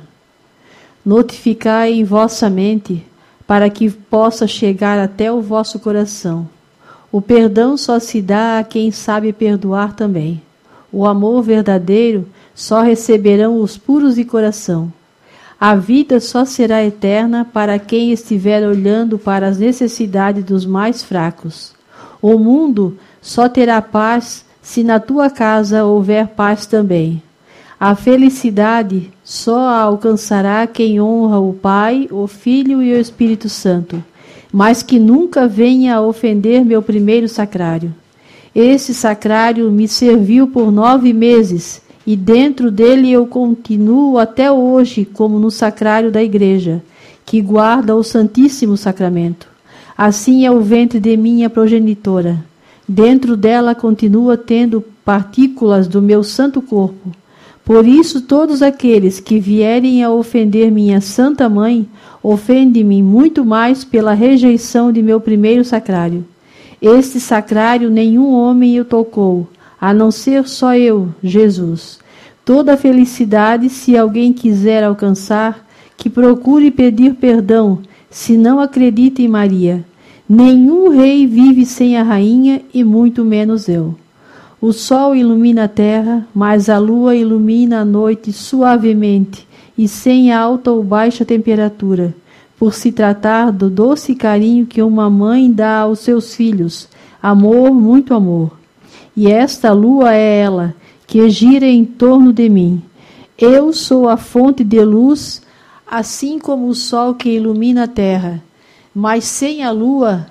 Notificai em vossa mente, para que possa chegar até o vosso coração. O perdão só se dá a quem sabe perdoar também. O amor verdadeiro só receberão os puros de coração. A vida só será eterna para quem estiver olhando para as necessidades dos mais fracos. O mundo só terá paz se na tua casa houver paz também. A felicidade só a alcançará quem honra o Pai, o Filho e o Espírito Santo, mas que nunca venha a ofender meu primeiro sacrário. Esse sacrário me serviu por nove meses, e dentro dele eu continuo até hoje como no sacrário da igreja, que guarda o Santíssimo Sacramento. Assim é o ventre de minha progenitora. Dentro dela continua tendo partículas do meu santo corpo. Por isso todos aqueles que vierem a ofender minha Santa Mãe, ofendem-me muito mais pela rejeição de meu primeiro sacrário. Este sacrário nenhum homem o tocou, a não ser só eu, Jesus. Toda a felicidade, se alguém quiser alcançar, que procure pedir perdão, se não acredita em Maria. Nenhum rei vive sem a rainha, e muito menos eu. O sol ilumina a terra, mas a lua ilumina a noite suavemente e sem alta ou baixa temperatura, por se tratar do doce carinho que uma mãe dá aos seus filhos, amor, muito amor. E esta lua é ela, que gira em torno de mim. Eu sou a fonte de luz, assim como o sol que ilumina a terra. Mas sem a lua,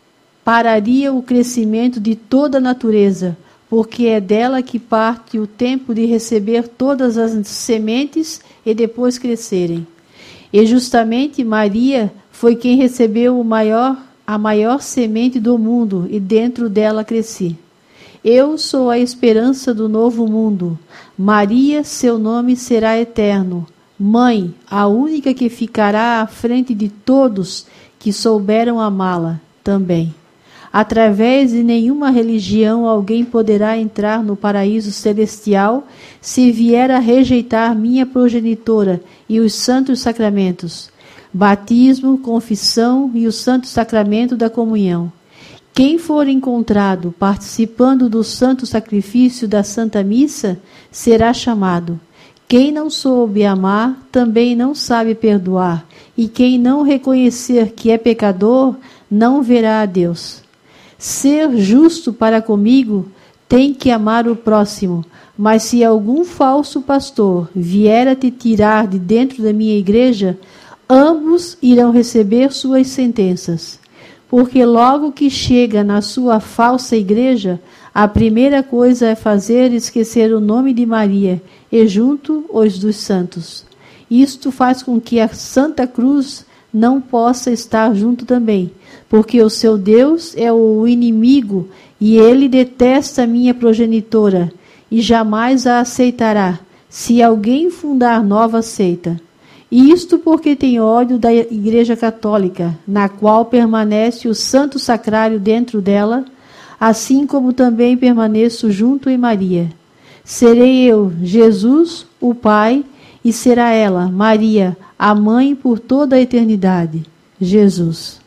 pararia o crescimento de toda a natureza, porque é dela que parte o tempo de receber todas as sementes e depois crescerem. E justamente Maria foi quem recebeu o maior, a maior semente do mundo, e dentro dela cresci. Eu sou a esperança do novo mundo. Maria, seu nome será eterno. Mãe, a única que ficará à frente de todos que souberam amá-la também. Através de nenhuma religião alguém poderá entrar no paraíso celestial se vier a rejeitar minha progenitora e os santos sacramentos, batismo, confissão e o santo sacramento da comunhão. Quem for encontrado participando do santo sacrifício da Santa Missa será chamado. Quem não soube amar também não sabe perdoar, e quem não reconhecer que é pecador não verá a Deus. Ser justo para comigo tem que amar o próximo, mas se algum falso pastor vier a te tirar de dentro da minha igreja, ambos irão receber suas sentenças. Porque logo que chega na sua falsa igreja, a primeira coisa é fazer esquecer o nome de Maria e junto os dos santos. Isto faz com que a Santa Cruz não possa estar junto também, porque o seu Deus é o inimigo e ele detesta a minha progenitora e jamais a aceitará, se alguém fundar nova seita. Isto porque tem ódio da Igreja Católica, na qual permanece o Santo Sacrário dentro dela, assim como também permaneço junto em Maria. Serei eu, Jesus, o Pai, e será ela, Maria, a Mãe por toda a eternidade. Jesus.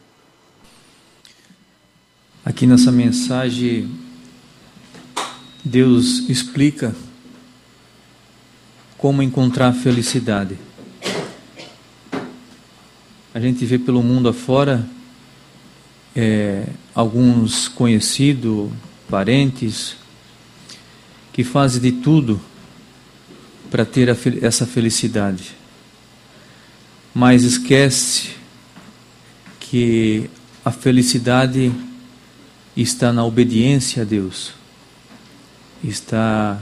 Aqui nessa mensagem, Deus explica como encontrar a felicidade. A gente vê pelo mundo afora é, alguns conhecidos, parentes, que fazem de tudo para ter a, essa felicidade. Mas esquece que a felicidade está na obediência a Deus. Está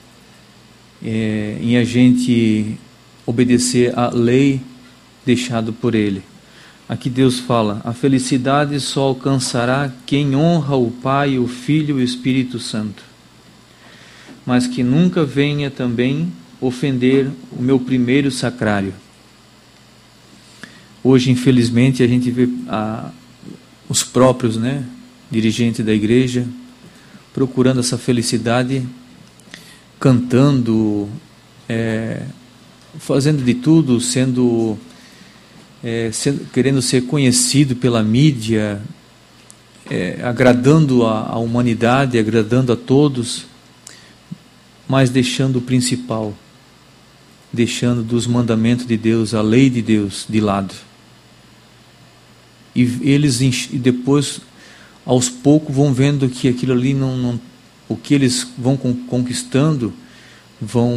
é, em a gente obedecer à lei deixado por Ele. Aqui Deus fala: a felicidade só alcançará quem honra o Pai, o Filho e o Espírito Santo, mas que nunca venha também ofender o meu primeiro sacrário. Hoje, infelizmente, a gente vê a, os próprios, né, dirigentes da igreja procurando essa felicidade, cantando, é, fazendo de tudo, sendo É, sendo, querendo ser conhecido pela mídia, é, agradando a, a humanidade, agradando a todos, mas deixando o principal, deixando dos mandamentos de Deus, a lei de Deus de lado. E eles e depois, aos poucos, vão vendo que aquilo ali não, não o que eles vão conquistando, vão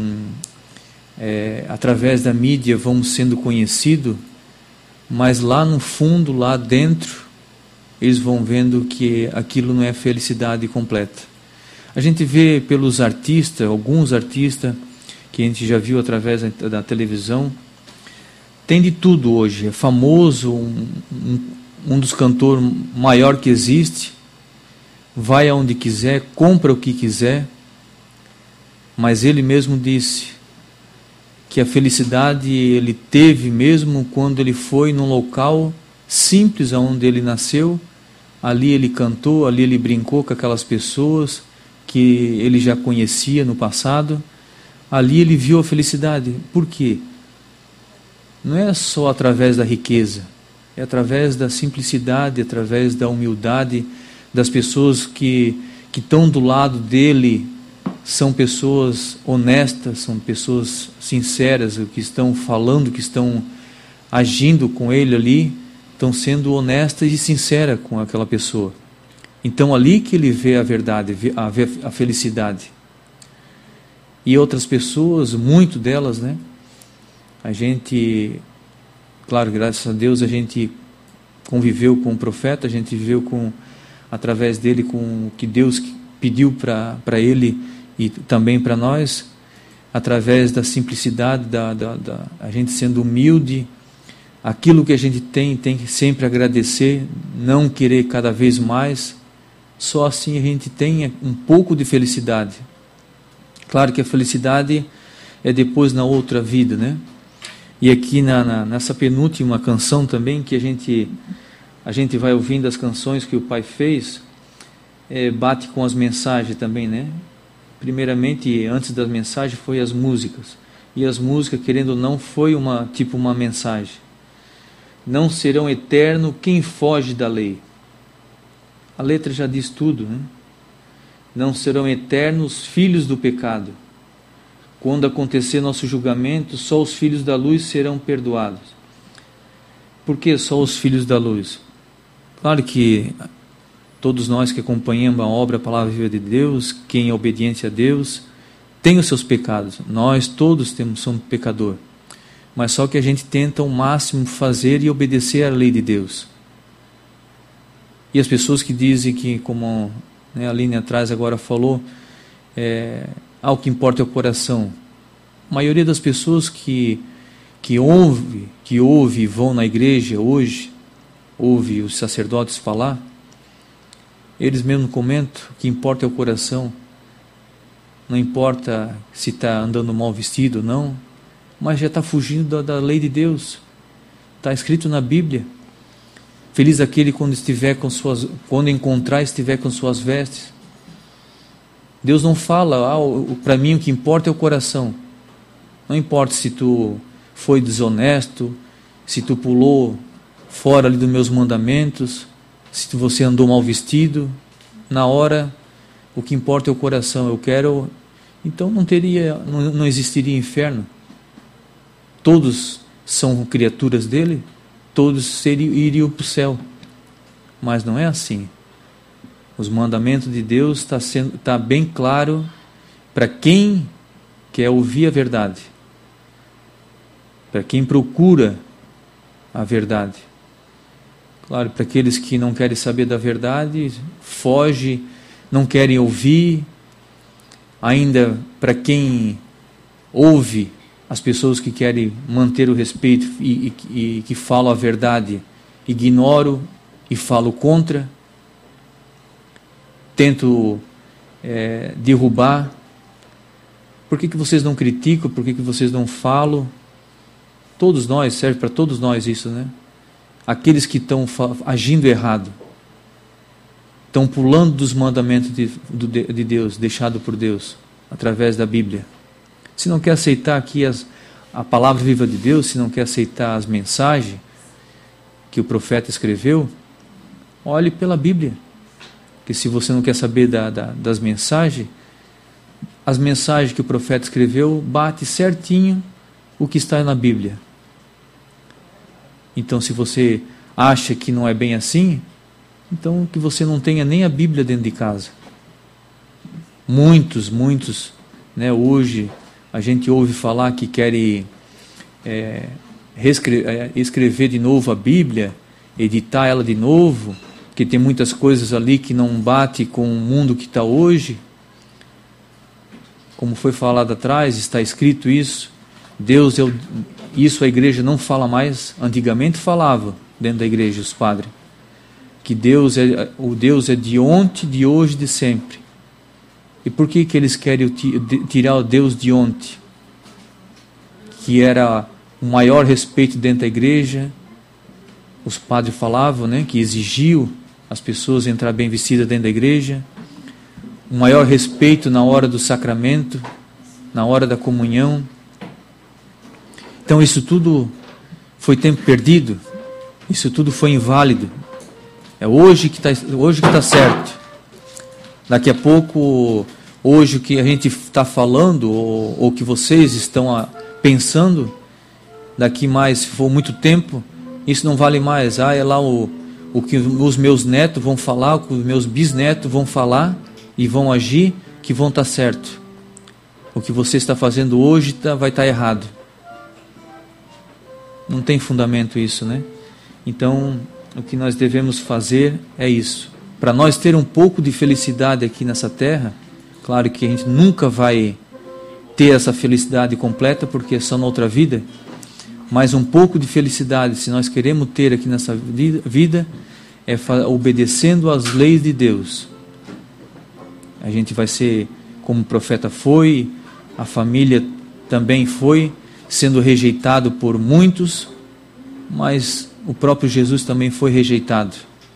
é, através da mídia, vão sendo conhecidos. Mas lá no fundo, lá dentro, eles vão vendo que aquilo não é felicidade completa. A gente vê pelos artistas, alguns artistas, que a gente já viu através da televisão, tem de tudo hoje. É famoso, um, um, um dos cantores maior que existe, vai aonde quiser, compra o que quiser, mas ele mesmo disse que a felicidade ele teve mesmo quando ele foi num local simples onde ele nasceu, ali ele cantou, ali ele brincou com aquelas pessoas que ele já conhecia no passado, ali ele viu a felicidade. Por quê? Não é só através da riqueza, é através da simplicidade, através da humildade das pessoas que, que estão do lado dele. São pessoas honestas, são pessoas sinceras, que estão falando, que estão agindo com ele ali, estão sendo honestas e sinceras com aquela pessoa. Então ali que ele vê a verdade, a, a felicidade. E outras pessoas, muito delas, né? A gente, claro, graças a Deus, a gente conviveu com o profeta, a gente viveu com, através dele, com o que Deus pediu para ele e também para nós, através da simplicidade, da, da, da, a gente sendo humilde, aquilo que a gente tem, tem que sempre agradecer, não querer cada vez mais, só assim a gente tem um pouco de felicidade. Claro que a felicidade é depois na outra vida, né? E aqui na, na, nessa penúltima canção também, que a gente, a gente vai ouvindo as canções que o Pai fez, é, bate com as mensagens também, né? Primeiramente, antes das mensagens, foi as músicas. E as músicas, querendo ou não, foi uma, tipo uma mensagem. Não serão eterno quem foge da lei. A letra já diz tudo, né? Não serão eternos filhos do pecado. Quando acontecer nosso julgamento, só os filhos da luz serão perdoados. Por que só os filhos da luz? Claro que todos nós que acompanhamos a obra, a palavra viva de Deus, quem é obediente a Deus, tem os seus pecados. Nós todos temos, somos pecador. Mas só que a gente tenta ao máximo fazer e obedecer à lei de Deus. E as pessoas que dizem que, como, né, a Aline atrás agora falou, é, ah, o que importa é o coração. A maioria das pessoas que, que ouve, que ouve e vão na igreja hoje, ouve os sacerdotes falar, eles mesmos comentam que importa é o coração. Não importa se está andando mal vestido ou não, mas já está fugindo da, da lei de Deus. Está escrito na Bíblia. Feliz aquele quando estiver com suas, quando encontrar estiver com suas vestes. Deus não fala, ah, para mim o que importa é o coração. Não importa se tu foi desonesto, se tu pulou fora ali dos meus mandamentos, se você andou mal vestido, na hora o que importa é o coração. Eu quero, então não teria, não, não existiria inferno. Todos são criaturas dele, todos seriam, iriam para o céu. Mas não é assim. Os mandamentos de Deus está sendo, tá bem claro para quem quer ouvir a verdade, para quem procura a verdade. Claro, para aqueles que não querem saber da verdade, foge, não querem ouvir. Ainda para quem ouve, as pessoas que querem manter o respeito e, e, e que falam a verdade, ignoro e falo contra, tento é, derrubar. Por que, que vocês não criticam? Por que, que vocês não falam? Todos nós, serve para todos nós isso, né? Aqueles que estão agindo errado, estão pulando dos mandamentos de, de Deus, deixado por Deus, através da Bíblia. Se não quer aceitar aqui as, a palavra viva de Deus, se não quer aceitar as mensagens que o profeta escreveu, olhe pela Bíblia. Porque se você não quer saber da, da, das mensagens, as mensagens que o profeta escreveu bate certinho o que está na Bíblia. Então, se você acha que não é bem assim, então que você não tenha nem a Bíblia dentro de casa. Muitos, muitos, né, hoje a gente ouve falar que querem é, reescrever, escrever de novo a Bíblia, editar ela de novo, que tem muitas coisas ali que não bate com o mundo que está hoje. Como foi falado atrás, está escrito isso. Deus é o, isso a igreja não fala mais. Antigamente falava dentro da igreja os padres que Deus é o Deus é de ontem, de hoje, de sempre. E por que que eles querem tirar o Deus de ontem, que era o maior respeito dentro da igreja? Os padres falavam, né, que exigiam as pessoas entrar bem vestidas dentro da igreja, o maior respeito na hora do sacramento, na hora da comunhão. Então isso tudo foi tempo perdido, isso tudo foi inválido. É hoje que está hoje que está certo. Daqui a pouco, hoje o que a gente está falando, ou, ou que vocês estão a, pensando, daqui mais, se for muito tempo, isso não vale mais. Ah, é lá o, o que os meus netos vão falar, o que os meus bisnetos vão falar e vão agir, que vão estar certo. O que você está fazendo hoje tá, vai estar errado. Não tem fundamento isso, né? Então, o que nós devemos fazer é isso. Para nós ter um pouco de felicidade aqui nessa terra, claro que a gente nunca vai ter essa felicidade completa, porque é só na outra vida, mas um pouco de felicidade, se nós queremos ter aqui nessa vida, é obedecendo às leis de Deus. A gente vai ser como o profeta foi, a família também foi, sendo rejeitado por muitos, mas o próprio Jesus também foi rejeitado.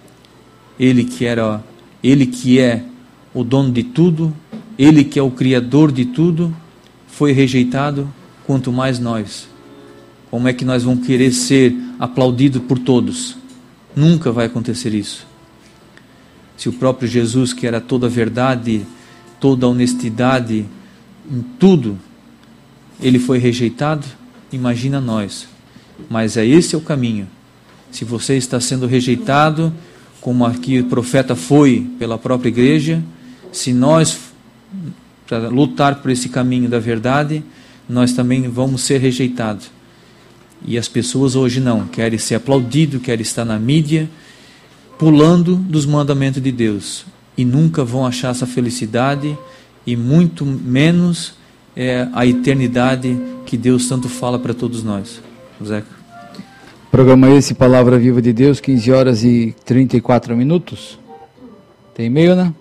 Ele que era, ele que é o dono de tudo, ele que é o criador de tudo, foi rejeitado, quanto mais nós. Como é que nós vamos querer ser aplaudidos por todos? Nunca vai acontecer isso. Se o próprio Jesus, que era toda a verdade, toda a honestidade, em tudo, ele foi rejeitado, imagina nós. Mas é esse é o caminho. Se você está sendo rejeitado, como aqui o profeta foi pela própria igreja, se nós, para lutar por esse caminho da verdade, nós também vamos ser rejeitados. E as pessoas hoje não, querem ser aplaudidos, querem estar na mídia, pulando dos mandamentos de Deus. E nunca vão achar essa felicidade, e muito menos é, a eternidade que Deus tanto fala para todos nós. Zeca. Programa esse, Palavra Viva de Deus, quinze horas e trinta e quatro minutos. Tem e-mail, né?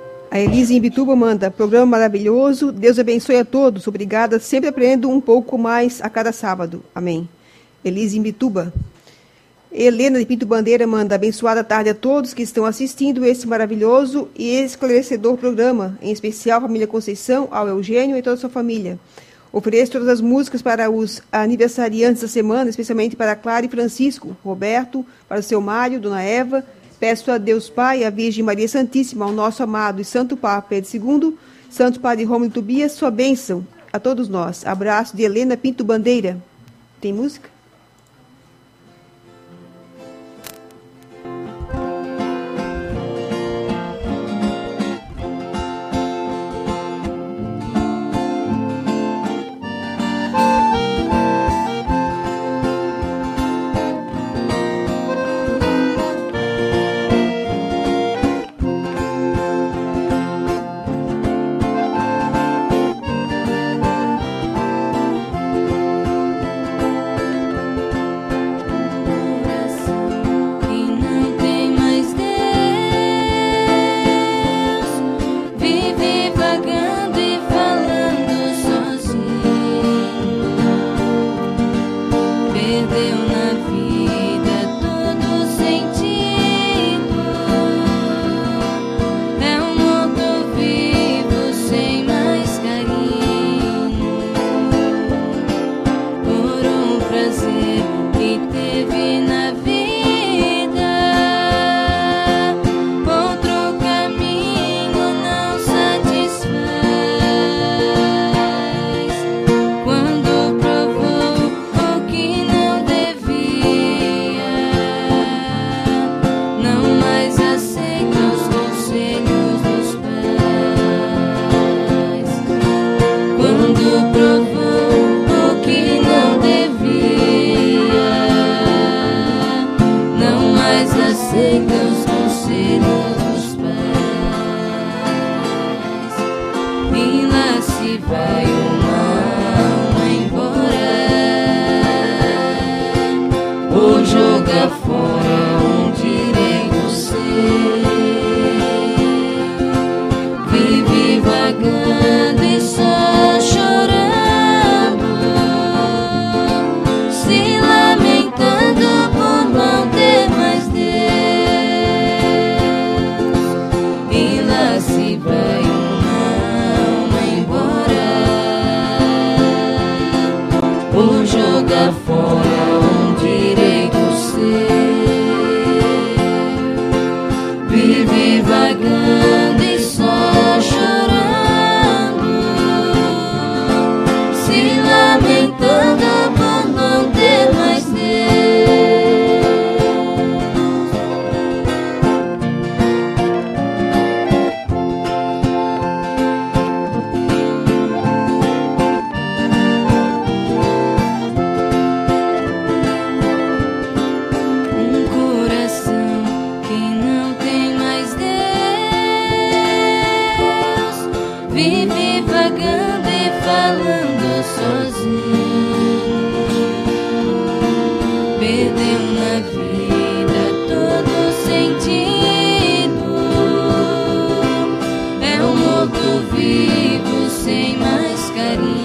A Elise em Bituba manda: programa maravilhoso, Deus abençoe a todos, obrigada, sempre aprendo um pouco mais a cada sábado, amém. Elise em Bituba. Helena de Pinto Bandeira manda: abençoada tarde a todos que estão assistindo esse maravilhoso e esclarecedor programa, em especial a família Conceição, ao Eugênio e toda a sua família. Ofereço todas as músicas para os aniversariantes da semana, especialmente para Clara e Francisco, Roberto, para o seu Mário, Dona Eva. Peço a Deus Pai, a Virgem Maria Santíssima, ao nosso amado e Santo Papa Pedro segundo, Santo Padre Rômulo Tobias, sua bênção a todos nós. Abraço de Helena Pinto Bandeira. Tem música?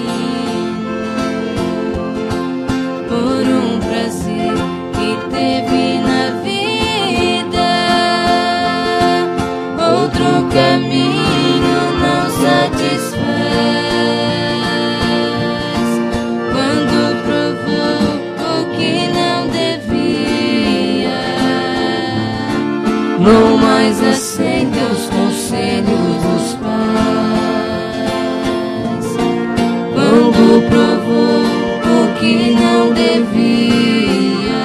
Por um prazer que teve quando provou o que não devia,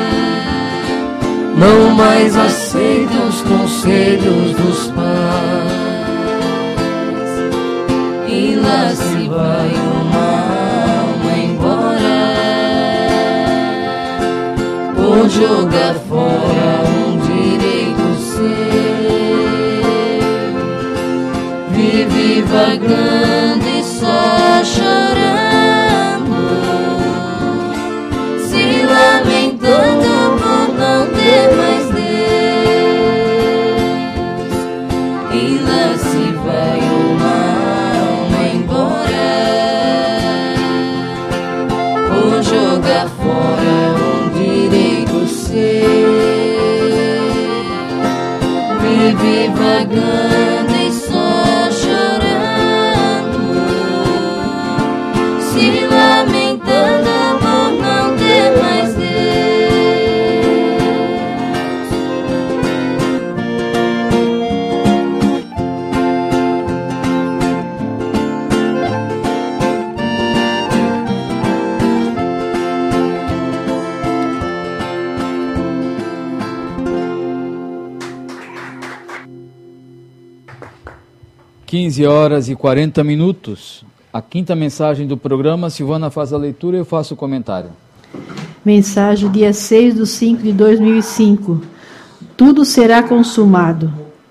não mais aceita os conselhos dos pais, e lá se vai uma alma embora, por jogar fora um direito seu, vive vagando e só chorando, se lamentando por não ter mais Deus, e lá se vai uma alma embora, por jogar fora um direito seu, vive vagando e só chorando, se lamentando por não ter mais Deus. quinze horas e quarenta minutos. A quinta mensagem do programa, Silvana faz a leitura e eu faço o comentário. Mensagem dia seis de cinco de dois mil e cinco. Tudo será consumado.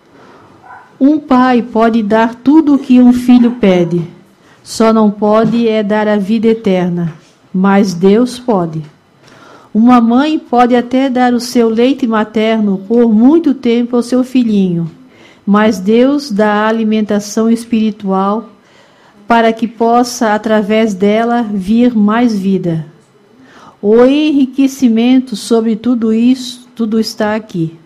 Um pai pode dar tudo o que um filho pede. Só não pode é dar a vida eterna. Mas Deus pode. Uma mãe pode até dar o seu leite materno por muito tempo ao seu filhinho. Mas Deus dá a alimentação espiritual para que possa, através dela, vir mais vida. O enriquecimento sobre tudo isso, tudo está aqui.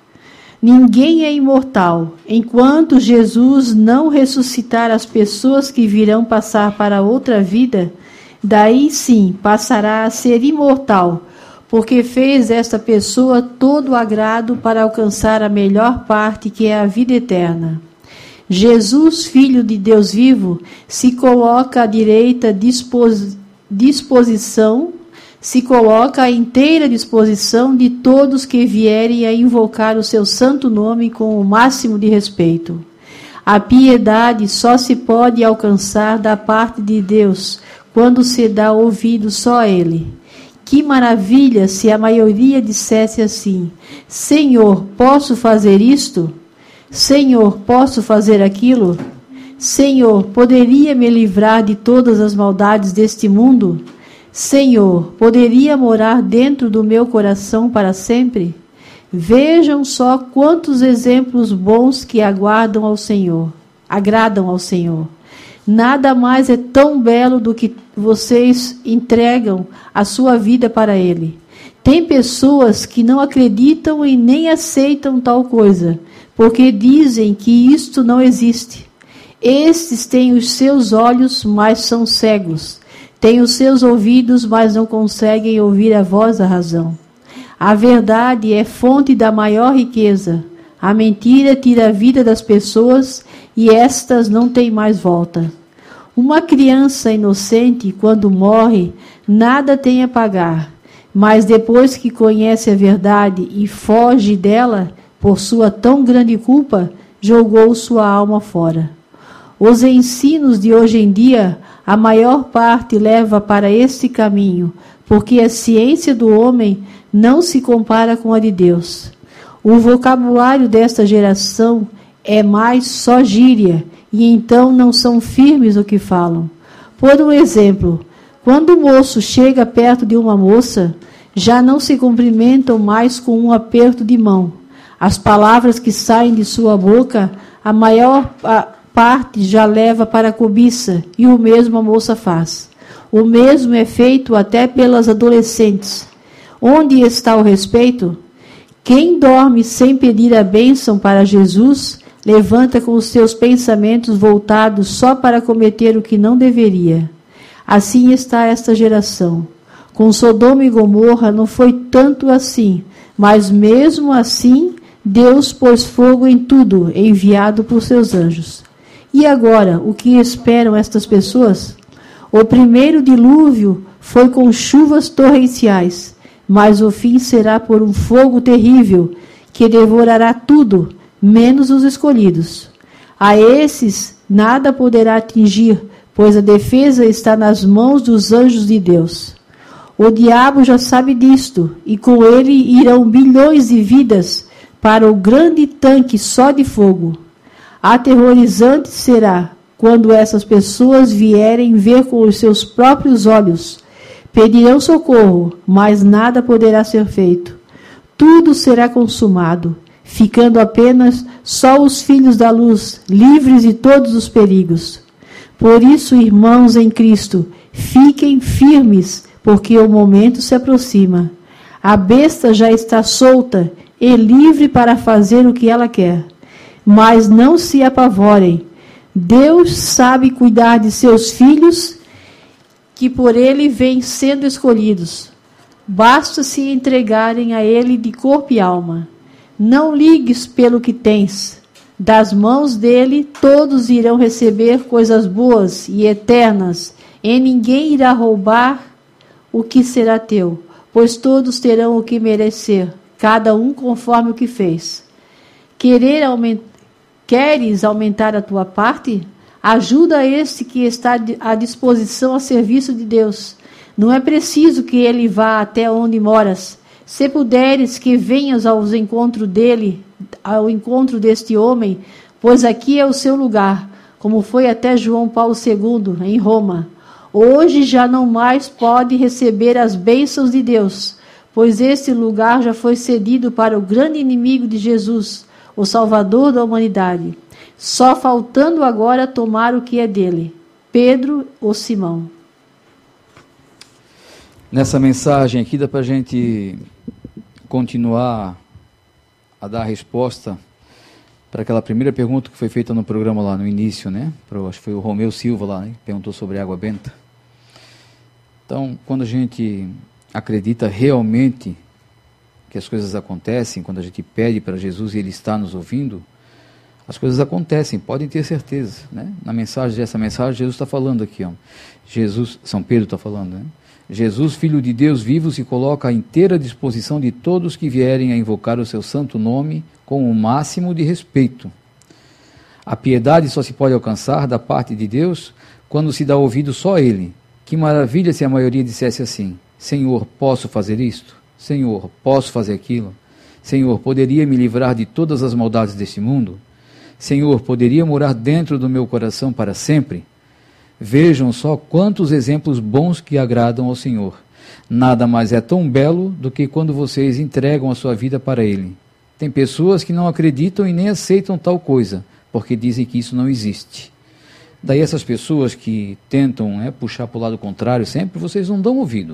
Ninguém é imortal, enquanto Jesus não ressuscitar as pessoas que virão passar para outra vida, daí sim passará a ser imortal, porque fez esta pessoa todo o agrado para alcançar a melhor parte, que é a vida eterna. Jesus, Filho de Deus vivo, se coloca à direita dispos, disposição, se coloca à inteira disposição de todos que vierem a invocar o seu santo nome com o máximo de respeito. A piedade só se pode alcançar da parte de Deus quando se dá ouvido só a Ele. Que maravilha se a maioria dissesse assim: Senhor, posso fazer isto? Senhor, posso fazer aquilo? Senhor, poderia me livrar de todas as maldades deste mundo? Senhor, poderia morar dentro do meu coração para sempre? Vejam só quantos exemplos bons que aguardam ao Senhor, agradam ao Senhor. Nada mais é tão belo do que vocês entregam a sua vida para Ele. Tem pessoas que não acreditam e nem aceitam tal coisa, porque dizem que isto não existe. Estes têm os seus olhos, mas são cegos. Têm os seus ouvidos, mas não conseguem ouvir a voz da razão. A verdade é fonte da maior riqueza. A mentira tira a vida das pessoas e estas não têm mais volta. Uma criança inocente, quando morre, nada tem a pagar, mas depois que conhece a verdade e foge dela, por sua tão grande culpa, jogou sua alma fora. Os ensinos de hoje em dia, a maior parte leva para este caminho, porque a ciência do homem não se compara com a de Deus. O vocabulário desta geração é mais só gíria, e então não são firmes o que falam. Por um exemplo, quando o moço chega perto de uma moça, já não se cumprimentam mais com um aperto de mão. As palavras que saem de sua boca, a maior parte já leva para a cobiça, e o mesmo a moça faz. O mesmo é feito até pelas adolescentes. Onde está o respeito? Quem dorme sem pedir a bênção para Jesus, levanta com os seus pensamentos voltados só para cometer o que não deveria. Assim está esta geração. Com Sodoma e Gomorra não foi tanto assim, mas mesmo assim Deus pôs fogo em tudo, enviado por seus anjos. E agora, o que esperam estas pessoas? O primeiro dilúvio foi com chuvas torrenciais, mas o fim será por um fogo terrível, que devorará tudo, menos os escolhidos. A esses nada poderá atingir, pois a defesa está nas mãos dos anjos de Deus. O diabo já sabe disto, e com ele irão bilhões de vidas para o grande tanque só de fogo. Aterrorizante será quando essas pessoas vierem ver com os seus próprios olhos. Pedirão socorro, mas nada poderá ser feito. Tudo será consumado, ficando apenas só os filhos da luz, livres de todos os perigos. Por isso, irmãos em Cristo, fiquem firmes, porque o momento se aproxima. A besta já está solta e livre para fazer o que ela quer. Mas não se apavorem. Deus sabe cuidar de seus filhos, que por ele vêm sendo escolhidos. Basta se entregarem a ele de corpo e alma. Não ligues pelo que tens. Das mãos dele todos irão receber coisas boas e eternas, e ninguém irá roubar o que será teu, pois todos terão o que merecer, cada um conforme o que fez. Querer aument... Queres aumentar a tua parte? Ajuda este que está à disposição a serviço de Deus. Não é preciso que ele vá até onde moras. Se puderes, que venhas aos encontros dele, ao encontro deste homem, pois aqui é o seu lugar, como foi até João Paulo segundo, em Roma. Hoje já não mais pode receber as bênçãos de Deus, pois este lugar já foi cedido para o grande inimigo de Jesus, o Salvador da humanidade, só faltando agora tomar o que é dele. Pedro ou Simão. Nessa mensagem aqui dá para a gente continuar a dar a resposta para aquela primeira pergunta que foi feita no programa lá no início, né? Pro, acho que foi o Romeu Silva lá, né? Perguntou sobre água benta. Então, quando a gente acredita realmente que as coisas acontecem, quando a gente pede para Jesus e Ele está nos ouvindo, as coisas acontecem, podem ter certeza, né? Na mensagem dessa mensagem, Jesus está falando aqui, ó. Jesus, São Pedro está falando, né? Jesus, Filho de Deus vivo, se coloca à inteira disposição de todos que vierem a invocar o seu santo nome com o máximo de respeito. A piedade só se pode alcançar da parte de Deus quando se dá ouvido só a Ele. Que maravilha se a maioria dissesse assim: Senhor, posso fazer isto? Senhor, posso fazer aquilo? Senhor, poderia me livrar de todas as maldades deste mundo? Senhor, poderia morar dentro do meu coração para sempre? Vejam só quantos exemplos bons que agradam ao Senhor. Nada mais é tão belo do que quando vocês entregam a sua vida para Ele. Tem pessoas que não acreditam e nem aceitam tal coisa, porque dizem que isso não existe. Daí essas pessoas que tentam né, puxar para o lado contrário sempre, vocês não dão ouvido.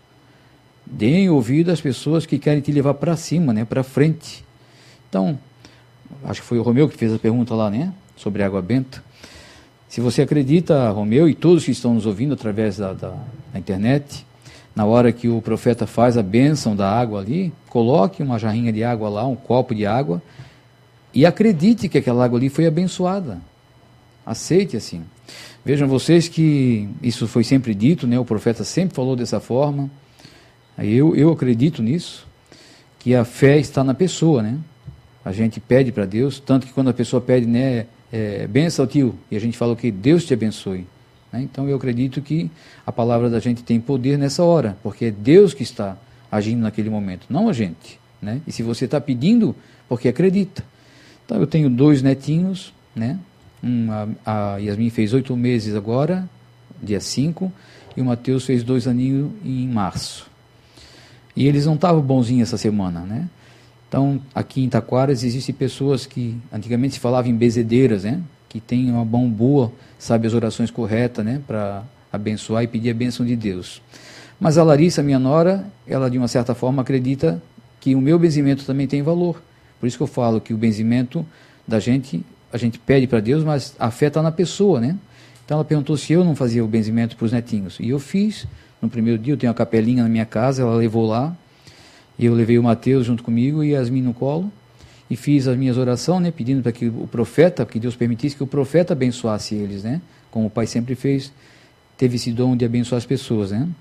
Deem ouvido às pessoas que querem te levar para cima, né, para frente. Então, acho que foi o Romeu que fez a pergunta lá, né, sobre a água benta. Se você acredita, Romeu, e todos que estão nos ouvindo através da, da, da internet, na hora que o profeta faz a bênção da água ali, coloque uma jarrinha de água lá, um copo de água, e acredite que aquela água ali foi abençoada. Aceite assim. Vejam vocês que isso foi sempre dito, né? O profeta sempre falou dessa forma. Eu, eu acredito nisso, que a fé está na pessoa, né? A gente pede para Deus, tanto que quando a pessoa pede, né, é, benção tio, e a gente fala que Deus te abençoe. Né? Então eu acredito que a palavra da gente tem poder nessa hora, porque é Deus que está agindo naquele momento, não a gente. Né? E se você está pedindo, porque acredita. Então eu tenho dois netinhos, né? Um, a, a Yasmin fez oito meses agora, dia cinco, e o Mateus fez dois aninhos em março. E eles não estavam bonzinhos essa semana, né? Então, aqui em Taquaras existem pessoas que antigamente se falava em bezedeiras, né? Que tem uma mão boa, sabe as orações corretas, né? Para abençoar e pedir a bênção de Deus. Mas a Larissa, minha nora, ela de uma certa forma acredita que o meu benzimento também tem valor. Por isso que eu falo que o benzimento da gente, a gente pede para Deus, mas a fé está na pessoa, né? Então ela perguntou se eu não fazia o benzimento para os netinhos. E eu fiz. No primeiro dia eu tenho uma capelinha na minha casa, ela levou lá. E eu levei o Mateus junto comigo e Yasmin no colo. E fiz as minhas orações, né? Pedindo para que o profeta, que Deus permitisse que o profeta abençoasse eles, né? Como o pai sempre fez. teve esse dom de abençoar as pessoas, né?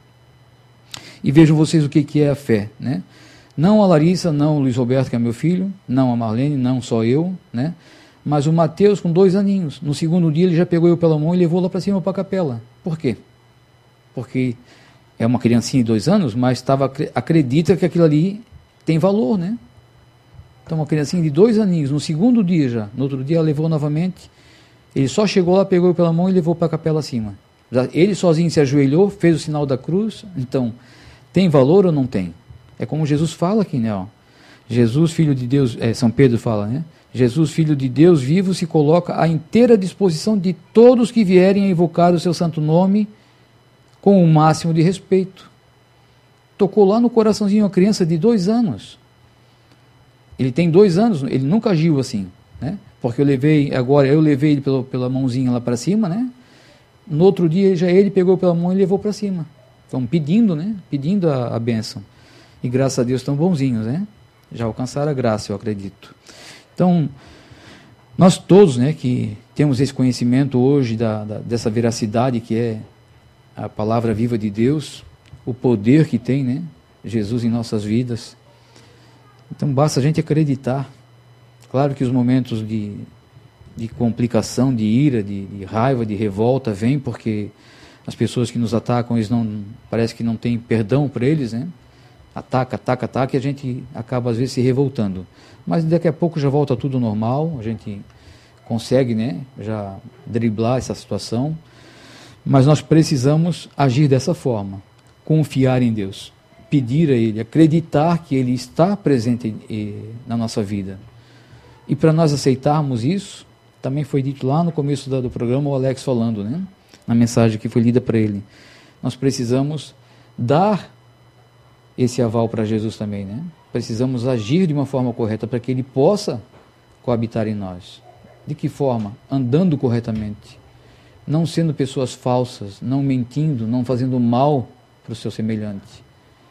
E vejam vocês o que, que é a fé, né? Não a Larissa, não o Luiz Roberto, que é meu filho, não a Marlene, não só eu, né? Mas o Mateus, com dois aninhos, no segundo dia ele já pegou eu pela mão e levou lá para cima para a capela. Por quê? Porque é uma criancinha de dois anos, mas tava, acredita que aquilo ali tem valor, né? Então, uma criancinha de dois aninhos, no segundo dia já, no outro dia ela levou novamente, ele só chegou lá, pegou eu pela mão e levou para a capela acima. Ele sozinho se ajoelhou, fez o sinal da cruz. Então, tem valor ou não tem? É como Jesus fala aqui, né? Ó. Jesus, Filho de Deus, é, São Pedro fala, né? Jesus, Filho de Deus vivo, se coloca à inteira disposição de todos que vierem a invocar o seu santo nome com o máximo de respeito. Tocou lá no coraçãozinho uma criança de dois anos. Ele tem dois anos, ele nunca agiu assim, né? Porque eu levei, agora eu levei ele pela, pela mãozinha lá para cima, né? No outro dia, já ele pegou pela mão e levou para cima. Então, pedindo, né? Pedindo a, a bênção. E graças a Deus estão bonzinhos, né? Já alcançaram a graça, eu acredito. Então, nós todos, né, que temos esse conhecimento hoje da, da, dessa veracidade que é a palavra viva de Deus, o poder que tem, né? Jesus em nossas vidas. Então, basta a gente acreditar. Claro que os momentos de... de complicação, de ira, de, de raiva, de revolta, vem porque as pessoas que nos atacam, eles não, parece que não tem perdão para eles, né? Ataca, ataca, ataca, e a gente acaba às vezes se revoltando. Mas daqui a pouco já volta tudo normal, a gente consegue, né, já driblar essa situação, mas nós precisamos agir dessa forma, confiar em Deus, pedir a Ele, acreditar que Ele está presente na nossa vida. E para nós aceitarmos isso, também foi dito lá no começo do programa, o Alex falando, né? Na mensagem que foi lida para ele. Nós precisamos dar esse aval para Jesus também, né? Precisamos agir de uma forma correta para que Ele possa coabitar em nós. De que forma? Andando corretamente. Não sendo pessoas falsas, não mentindo, não fazendo mal para o seu semelhante.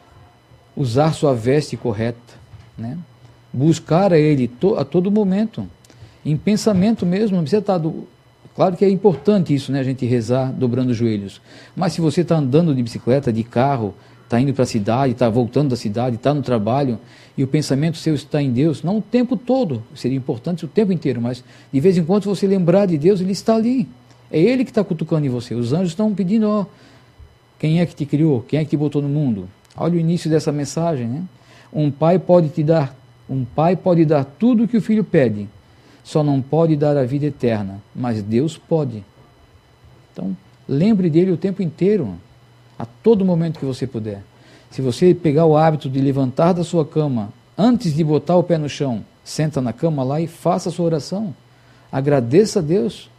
Usar sua veste correta, né? Buscar a Ele to, a todo momento. Em pensamento mesmo, não precisa estar... Do... Claro que é importante isso, né? A gente rezar dobrando os joelhos. Mas se você está andando de bicicleta, de carro, está indo para a cidade, está voltando da cidade, está no trabalho, e o pensamento seu está em Deus, não o tempo todo, seria importante o tempo inteiro, mas de vez em quando você lembrar de Deus, Ele está ali. É Ele que está cutucando em você. Os anjos estão pedindo, ó, quem é que te criou? Quem é que te botou no mundo? Olha o início dessa mensagem, né? Um pai pode te dar, um pai pode dar tudo o que o filho pede, só não pode dar a vida eterna, mas Deus pode. Então, lembre dele o tempo inteiro, a todo momento que você puder. Se você pegar o hábito de levantar da sua cama, antes de botar o pé no chão, senta na cama lá e faça a sua oração. Agradeça a Deus.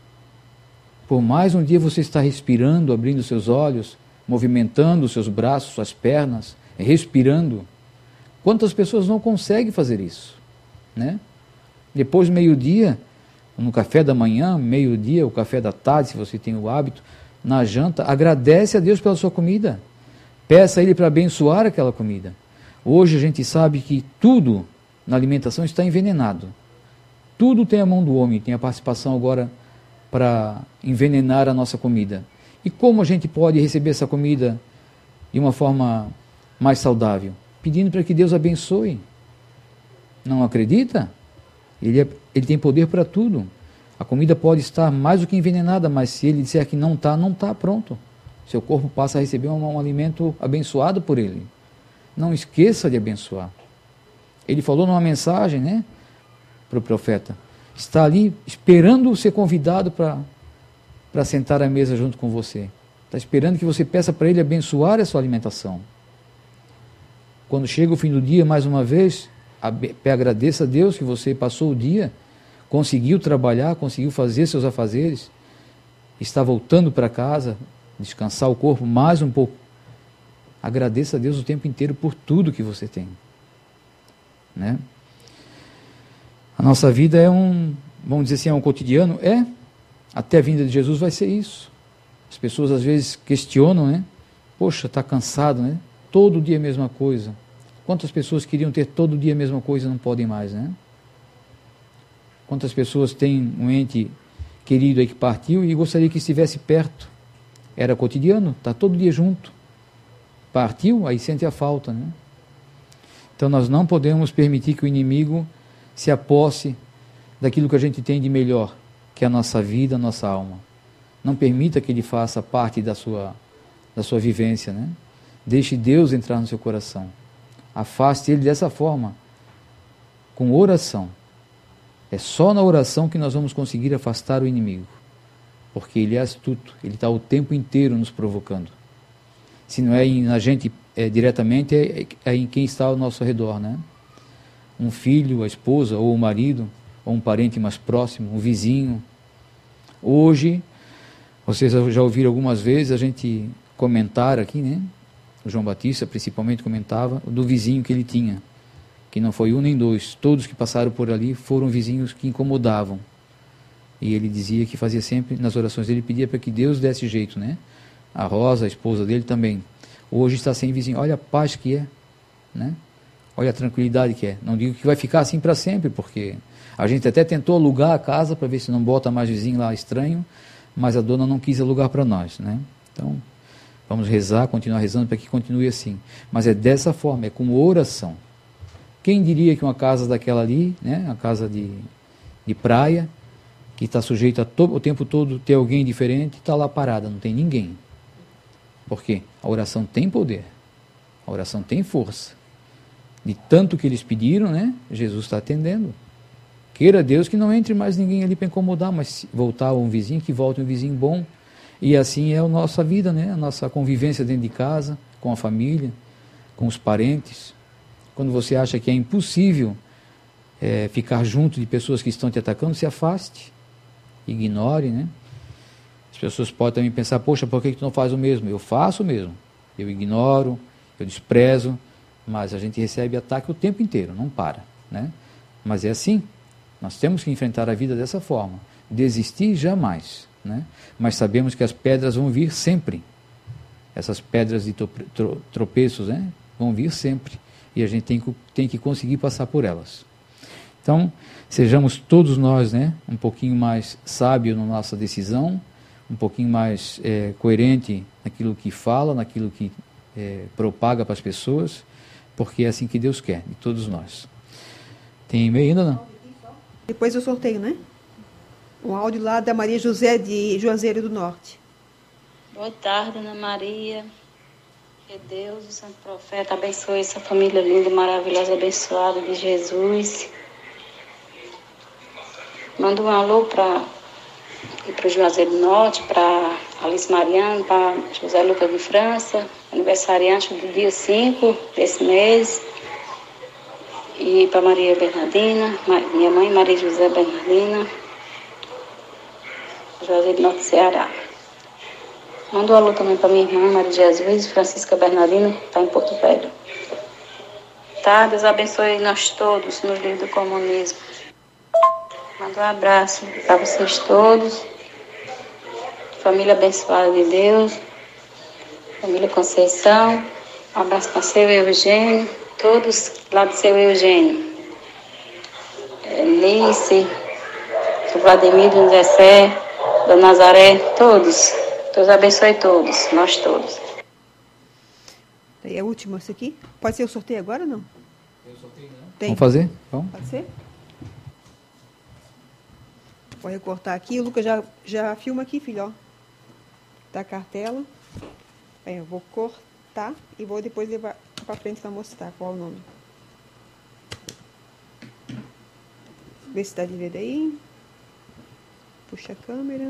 Por mais um dia você está respirando, abrindo seus olhos, movimentando os seus braços, suas pernas, respirando. Quantas pessoas não conseguem fazer isso, né? Depois do meio-dia, no café da manhã, meio-dia, o café da tarde, se você tem o hábito, na janta, agradece a Deus pela sua comida. Peça a Ele para abençoar aquela comida. Hoje a gente sabe que tudo na alimentação está envenenado. Tudo tem a mão do homem, tem a participação agora para envenenar a nossa comida. E como a gente pode receber essa comida de uma forma mais saudável? Pedindo para que Deus abençoe. Não acredita? Ele, é, ele tem poder para tudo. A comida pode estar mais do que envenenada, mas se ele disser que não está, não está, pronto. Seu corpo passa a receber um, um alimento abençoado por ele. Não esqueça de abençoar. Ele falou numa mensagem, né, para o profeta. Está ali esperando ser convidado para para sentar à mesa junto com você. Está esperando que você peça para ele abençoar a sua alimentação. Quando chega o fim do dia, mais uma vez, agradeça a Deus que você passou o dia, conseguiu trabalhar, conseguiu fazer seus afazeres, está voltando para casa, descansar o corpo mais um pouco. Agradeça a Deus o tempo inteiro por tudo que você tem, né? A nossa vida é um, vamos dizer assim, é um cotidiano, é, até a vinda de Jesus vai ser isso. As pessoas às vezes questionam, né? Poxa, está cansado, né? Todo dia a mesma coisa. Quantas pessoas queriam ter todo dia a mesma coisa e não podem mais, né? Quantas pessoas têm um ente querido aí que partiu e gostaria que estivesse perto, era cotidiano, está todo dia junto. Partiu, aí sente a falta, né? Então nós não podemos permitir que o inimigo se aposse daquilo que a gente tem de melhor, que é a nossa vida, a nossa alma. Não permita que ele faça parte da sua, da sua vivência, né? Deixe Deus entrar no seu coração. Afaste ele dessa forma, com oração. É só na oração que nós vamos conseguir afastar o inimigo, porque ele é astuto, ele está o tempo inteiro nos provocando. Se não é na gente é, diretamente, é, é em quem está ao nosso redor, né? Um filho, a esposa, ou o marido, ou um parente mais próximo, um vizinho. Hoje, vocês já ouviram algumas vezes a gente comentar aqui, né? O João Batista principalmente comentava do vizinho que ele tinha, que não foi um nem dois, todos que passaram por ali foram vizinhos que incomodavam. E ele dizia que fazia sempre, nas orações dele, pedia para que Deus desse jeito, né? A Rosa, a esposa dele também. Hoje está sem vizinho. Olha a paz que é, né? Olha a tranquilidade que é. Não digo que vai ficar assim para sempre, porque a gente até tentou alugar a casa para ver se não bota mais vizinho lá estranho, mas a dona não quis alugar para nós, né? Então, vamos rezar, continuar rezando para que continue assim. Mas é dessa forma, é com oração. Quem diria que uma casa daquela ali, né, uma casa de, de praia, que está sujeita a to, o tempo todo ter alguém diferente, está lá parada, não tem ninguém. Por quê? A oração tem poder, a oração tem força. De tanto que eles pediram, né, Jesus está atendendo. Queira Deus que não entre mais ninguém ali para incomodar, mas se voltar um vizinho, que volte um vizinho bom. E assim é a nossa vida, né, a nossa convivência dentro de casa, com a família, com os parentes. Quando você acha que é impossível é, ficar junto de pessoas que estão te atacando, se afaste, ignore, né? As pessoas podem também pensar, poxa, por que tu não faz o mesmo? Eu faço o mesmo, eu ignoro, eu desprezo, mas a gente recebe ataque o tempo inteiro, não para, né? Mas é assim, nós temos que enfrentar a vida dessa forma, desistir jamais, né? Mas sabemos que as pedras vão vir sempre, essas pedras de tropeços, né? Vão vir sempre. E a gente tem que, tem que conseguir passar por elas. Então, sejamos todos nós, né, um pouquinho mais sábios na nossa decisão, um pouquinho mais é, coerente naquilo que fala, naquilo que é, propaga para as pessoas, porque é assim que Deus quer, de todos nós. Tem e-mail ainda, não? Depois eu sorteio, né? Um áudio lá da Maria José de Juazeiro do Norte. Boa tarde, Ana Maria. Que Deus, o Santo Profeta, abençoe essa família linda, maravilhosa, abençoada de Jesus. Manda um alô para o Juazeiro do Norte, para Alice Mariano, para José Lucas de França, aniversariante do dia cinco desse mês. E para Maria Bernardina, minha mãe Maria José Bernardina, Juazeiro do Norte, Ceará. Manda um alô também para minha irmã, Maria Jesus, Francisca Bernardino, que está em Porto Velho. Tá? Deus abençoe nós todos no livro do comunismo. Manda um abraço para vocês todos. Família abençoada de Deus. Família Conceição. Um abraço para seu Eugênio. Todos lá do seu Eugênio. Alice, o Vladimir do Zé, da Nazaré, todos. Deus abençoe todos, nós todos. É o último esse aqui? Pode ser o sorteio agora ou não? Tem o sorteio, não? Tem. Vamos fazer? Vamos. Pode ser? Vou recortar aqui. O Lucas já, já filma aqui, filho, ó. Da cartela. Aí, eu vou cortar e vou depois levar para frente para mostrar qual é o nome. Vê se dá de ver daí. Puxa a câmera.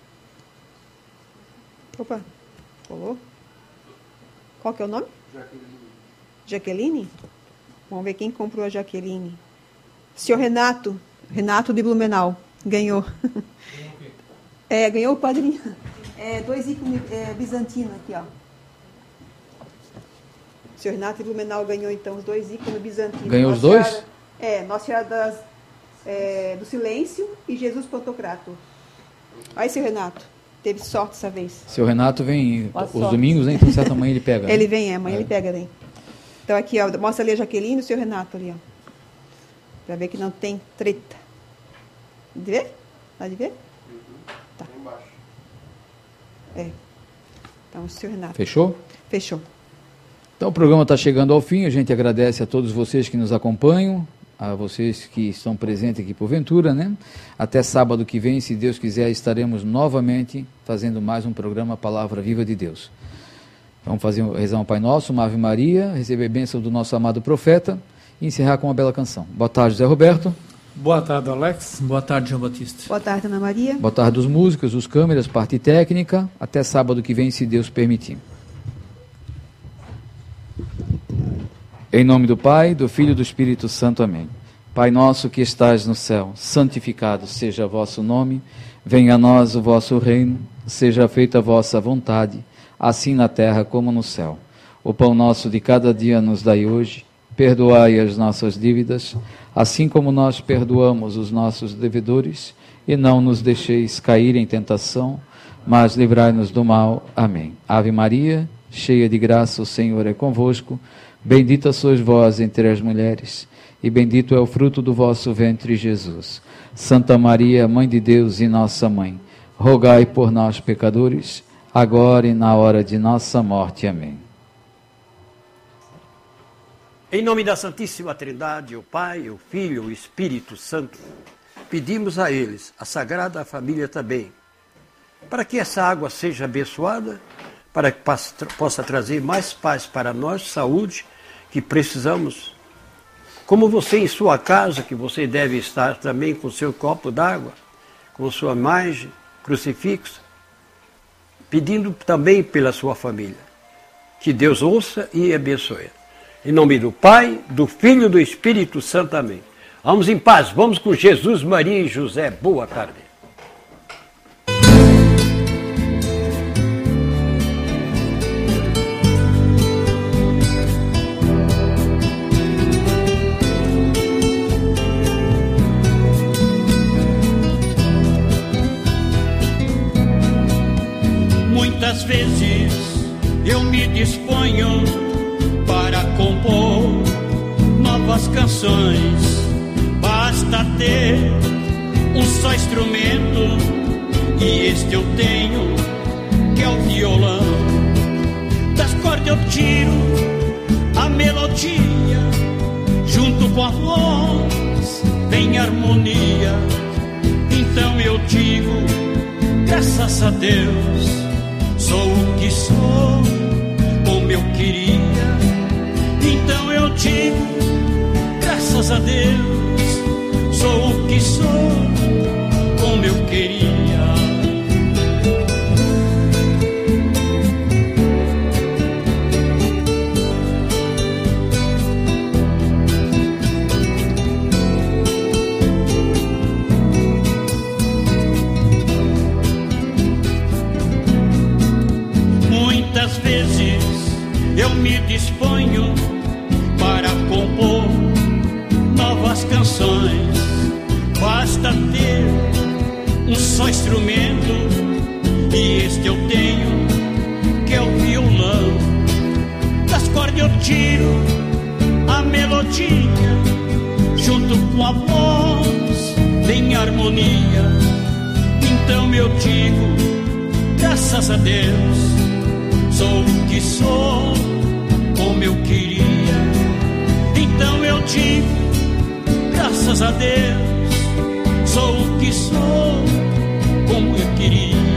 Opa, colou. Qual que é o nome? Jaqueline. Jaqueline? Vamos ver quem comprou a Jaqueline. Senhor Renato, Renato de Blumenau, ganhou. É, ganhou o padrinho. É, dois ícones é, bizantinos aqui, ó. O senhor Renato de Blumenau ganhou, então, os dois ícones bizantinos. Ganhou os dois? Senhora, é, Nossa Senhora das, é, do Silêncio e Jesus Pantocrator. Aí, senhor Renato. Teve sorte essa vez. Seu Renato vem Boa os sorte. domingos, né? Então, certa manhã ele pega. Né? Ele vem, é, amanhã é. ele pega, né? Então, aqui, ó, mostra ali a Jaqueline e o seu Renato ali, ó. Pra ver que não tem treta. De ver? Dá de ver? Tá. É. Então, senhor Renato. Fechou? Fechou. Então o programa está chegando ao fim, a gente agradece a todos vocês que nos acompanham, a vocês que estão presentes aqui porventura, né? Até sábado que vem, se Deus quiser, estaremos novamente fazendo mais um programa Palavra Viva de Deus. Vamos fazer, rezar um Pai Nosso, uma Ave Maria, receber a bênção do nosso amado profeta e encerrar com uma bela canção. Boa tarde, José Roberto. Boa tarde, Alex. Boa tarde, João Batista. Boa tarde, Ana Maria. Boa tarde dos músicos, dos câmeras, parte técnica. Até sábado que vem, se Deus permitir. Em nome do Pai, do Filho e do Espírito Santo. Amém. Pai nosso que estais no céu, santificado seja vosso nome. Venha a nós o vosso reino. Seja feita a vossa vontade, assim na terra como no céu. O pão nosso de cada dia nos dai hoje. Perdoai as nossas dívidas, assim como nós perdoamos os nossos devedores. E não nos deixeis cair em tentação, mas livrai-nos do mal. Amém. Ave Maria, cheia de graça, o Senhor é convosco. Bendita sois vós entre as mulheres, e bendito é o fruto do vosso ventre, Jesus. Santa Maria, Mãe de Deus e nossa Mãe, rogai por nós, pecadores, agora e na hora de nossa morte. Amém. Em nome da Santíssima Trindade, o Pai, o Filho e o Espírito Santo, pedimos a eles, a Sagrada Família também, para que essa água seja abençoada, para que possa trazer mais paz para nós, saúde, que precisamos. Como você em sua casa, que você deve estar também com seu copo d'água, com sua imagem, crucifixo, pedindo também pela sua família. Que Deus ouça e abençoe. Em nome do Pai, do Filho e do Espírito Santo. Amém. Vamos em paz, vamos com Jesus, Maria e José. Boa tarde. Muitas vezes eu me disponho para compor novas canções. Basta ter um só instrumento, e este eu tenho, que é o violão. Das cordas eu tiro a melodia, junto com a voz vem harmonia. Então eu digo, graças a Deus, sou o que sou, como eu queria. Então eu digo, graças a Deus, sou o que sou, como eu queria. Muitas vezes eu me disponho para compor novas canções. Basta ter um só instrumento, e este eu tenho, que é o violão. Das cordas eu tiro a melodia, junto com a voz vem harmonia. Então eu digo, graças a Deus, sou o que sou, como eu queria. Então eu digo, graças a Deus, sou o que sou, como eu queria.